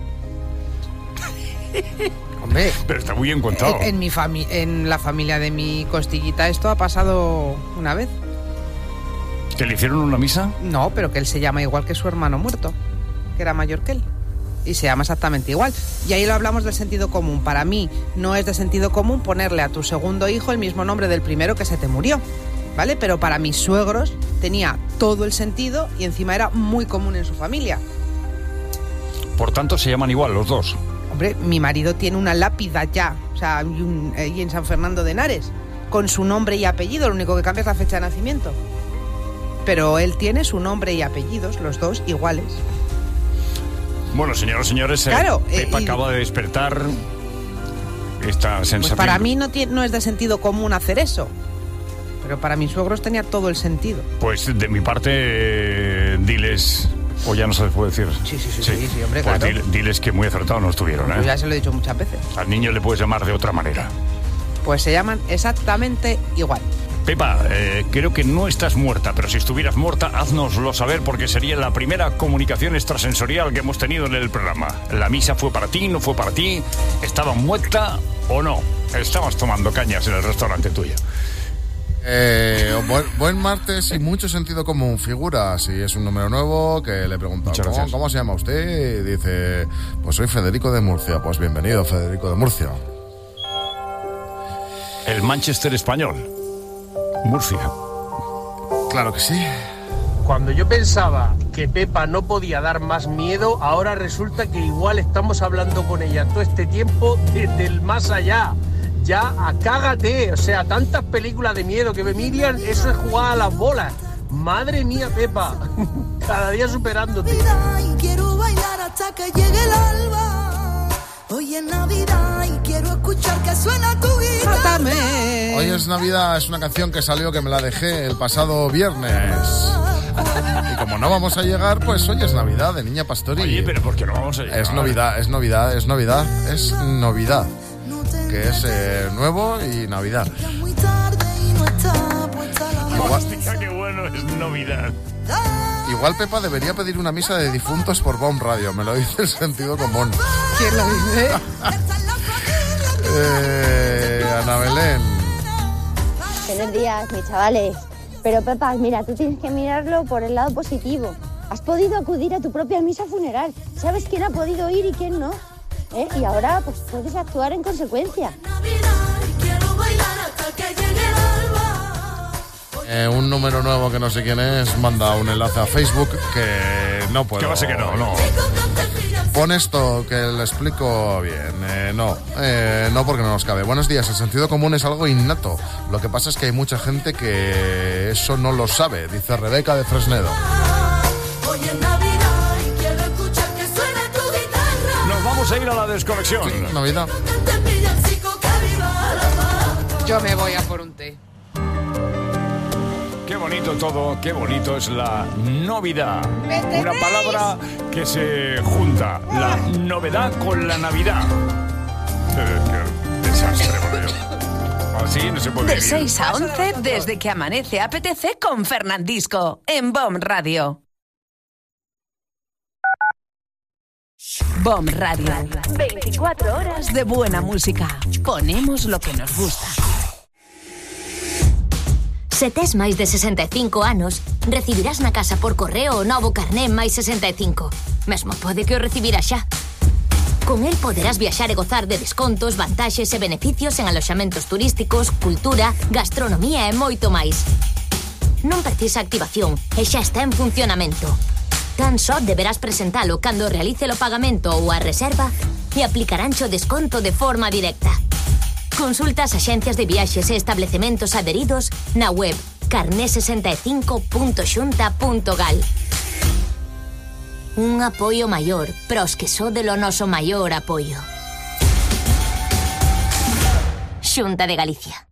[SPEAKER 3] Hombre,
[SPEAKER 4] pero está muy bien contado.
[SPEAKER 3] En, en, mi fami- en la familia de mi costillita esto ha pasado una vez.
[SPEAKER 4] ¿Que le hicieron una misa?
[SPEAKER 3] No, pero que él se llama igual que su hermano muerto, que era mayor que él. Y se llama exactamente igual. Y ahí lo hablamos del sentido común. Para mí no es de sentido común ponerle a tu segundo hijo el mismo nombre del primero que se te murió, ¿vale? Pero para mis suegros tenía todo el sentido y encima era muy común en su familia.
[SPEAKER 4] Por tanto, se llaman igual los dos.
[SPEAKER 3] Hombre, mi marido tiene una lápida ya, o sea, ahí en San Fernando de Henares, con su nombre y apellido, lo único que cambia es la fecha de nacimiento. Pero él tiene su nombre y apellidos, los dos iguales.
[SPEAKER 4] Bueno, señoras y señores,
[SPEAKER 3] claro,
[SPEAKER 4] eh, Pepa
[SPEAKER 3] eh, y...
[SPEAKER 4] acaba de despertar esta sensación.
[SPEAKER 3] Pues para mí no, tiene, no es de sentido común hacer eso. Pero para mis suegros tenía todo el sentido.
[SPEAKER 4] Pues de mi parte, eh, diles... O ya no se les puede decir.
[SPEAKER 3] Sí, sí, sí, sí, sí, sí hombre,
[SPEAKER 4] pues
[SPEAKER 3] claro.
[SPEAKER 4] Diles, diles que muy acertado no estuvieron, ¿eh?
[SPEAKER 3] Pues ya se lo he dicho muchas veces.
[SPEAKER 4] Al niño le puedes llamar de otra manera.
[SPEAKER 3] Pues se llaman exactamente igual.
[SPEAKER 4] Pepa, eh, creo que no estás muerta, pero si estuvieras muerta, haznoslo saber porque sería la primera comunicación extrasensorial que hemos tenido en el programa. ¿La misa fue para ti, no fue para ti? ¿Estaba muerta o no? Estabas tomando cañas en el restaurante tuyo.
[SPEAKER 15] Eh, buen, buen martes y mucho sentido común. Figura, si es un número nuevo, que le preguntan ¿cómo, ¿cómo se llama usted? Y dice, pues soy Federico de Murcia. Pues bienvenido, Federico de Murcia.
[SPEAKER 4] El Manchester español. Murcia.
[SPEAKER 15] Claro que sí.
[SPEAKER 19] Cuando yo pensaba que Pepa no podía dar más miedo, ahora resulta que igual estamos hablando con ella todo este tiempo desde el más allá. Ya, cágate, o sea, tantas películas de miedo que ve Miriam, eso es jugar a las bolas. Madre mía, Pepa, cada día superándote.
[SPEAKER 16] Y quiero bailar hasta que llegue el alba. Hoy es Navidad y quiero escuchar que suena tu guitarra.
[SPEAKER 15] Hoy es Navidad, es una canción que salió que me la dejé el pasado viernes. Y como no vamos a llegar, pues hoy es Navidad de Niña Pastori.
[SPEAKER 4] Oye, pero ¿por qué no vamos a llegar?
[SPEAKER 15] Es Navidad, es Navidad, es Navidad, es Navidad. Que es eh, nuevo y Navidad.
[SPEAKER 4] Igual, qué bueno, es Navidad.
[SPEAKER 15] Igual Pepa debería pedir una misa de difuntos por Bomb Radio, me lo dice el sentido común.
[SPEAKER 3] ¿Quién lo dice?
[SPEAKER 15] eh, Ana Belén.
[SPEAKER 9] Buenos días, mis chavales. Pero Pepa, mira, tú tienes que mirarlo por el lado positivo. Has podido acudir a tu propia misa funeral. Sabes quién ha podido ir y quién no. ¿Eh? Y ahora pues puedes actuar en consecuencia.
[SPEAKER 15] Eh, un número nuevo que no sé quién es manda un enlace a Facebook que no puedo.
[SPEAKER 4] Que va a ser que no, no.
[SPEAKER 15] Pon esto que le explico bien. Eh, no, eh, no porque no nos cabe. Buenos días, el sentido común es algo innato. Lo que pasa es que hay mucha gente que eso no lo sabe, dice Rebeca de Fresnedo.
[SPEAKER 4] Nos vamos a ir a la desconexión.
[SPEAKER 15] Sí, Navidad.
[SPEAKER 3] Yo me voy a por un té.
[SPEAKER 4] Qué bonito todo, qué bonito es la novedad. Una palabra que se junta, la novedad con la Navidad. Qué desastre, por Dios. Así no se puede
[SPEAKER 1] De
[SPEAKER 4] vivir.
[SPEAKER 1] seis a once, desde que amanece A P T C con Fernandisco, en B O M Radio. B O M Radio. veinticuatro horas de buena música. Ponemos lo que nos gusta.
[SPEAKER 10] Se tes máis de sesenta e cinco anos, recibirás na casa por correo o novo carné máis sesenta e cinco. Mesmo pode que o recibirás xa. Con el poderás viaxar e gozar de descontos, vantaxes e beneficios en aloxamentos turísticos, cultura, gastronomía e moito máis. Non precisa activación e xa está en funcionamento. Tan só deberás presentalo cando realice o pagamento ou a reserva e aplicaráncho desconto de forma directa. Consulta as axencias de viaxes e establecementos adheridos na web carné sesenta e cinco punto xunta punto gal. Un apoio maior para os que sode lo noso maior apoio. Xunta de Galicia.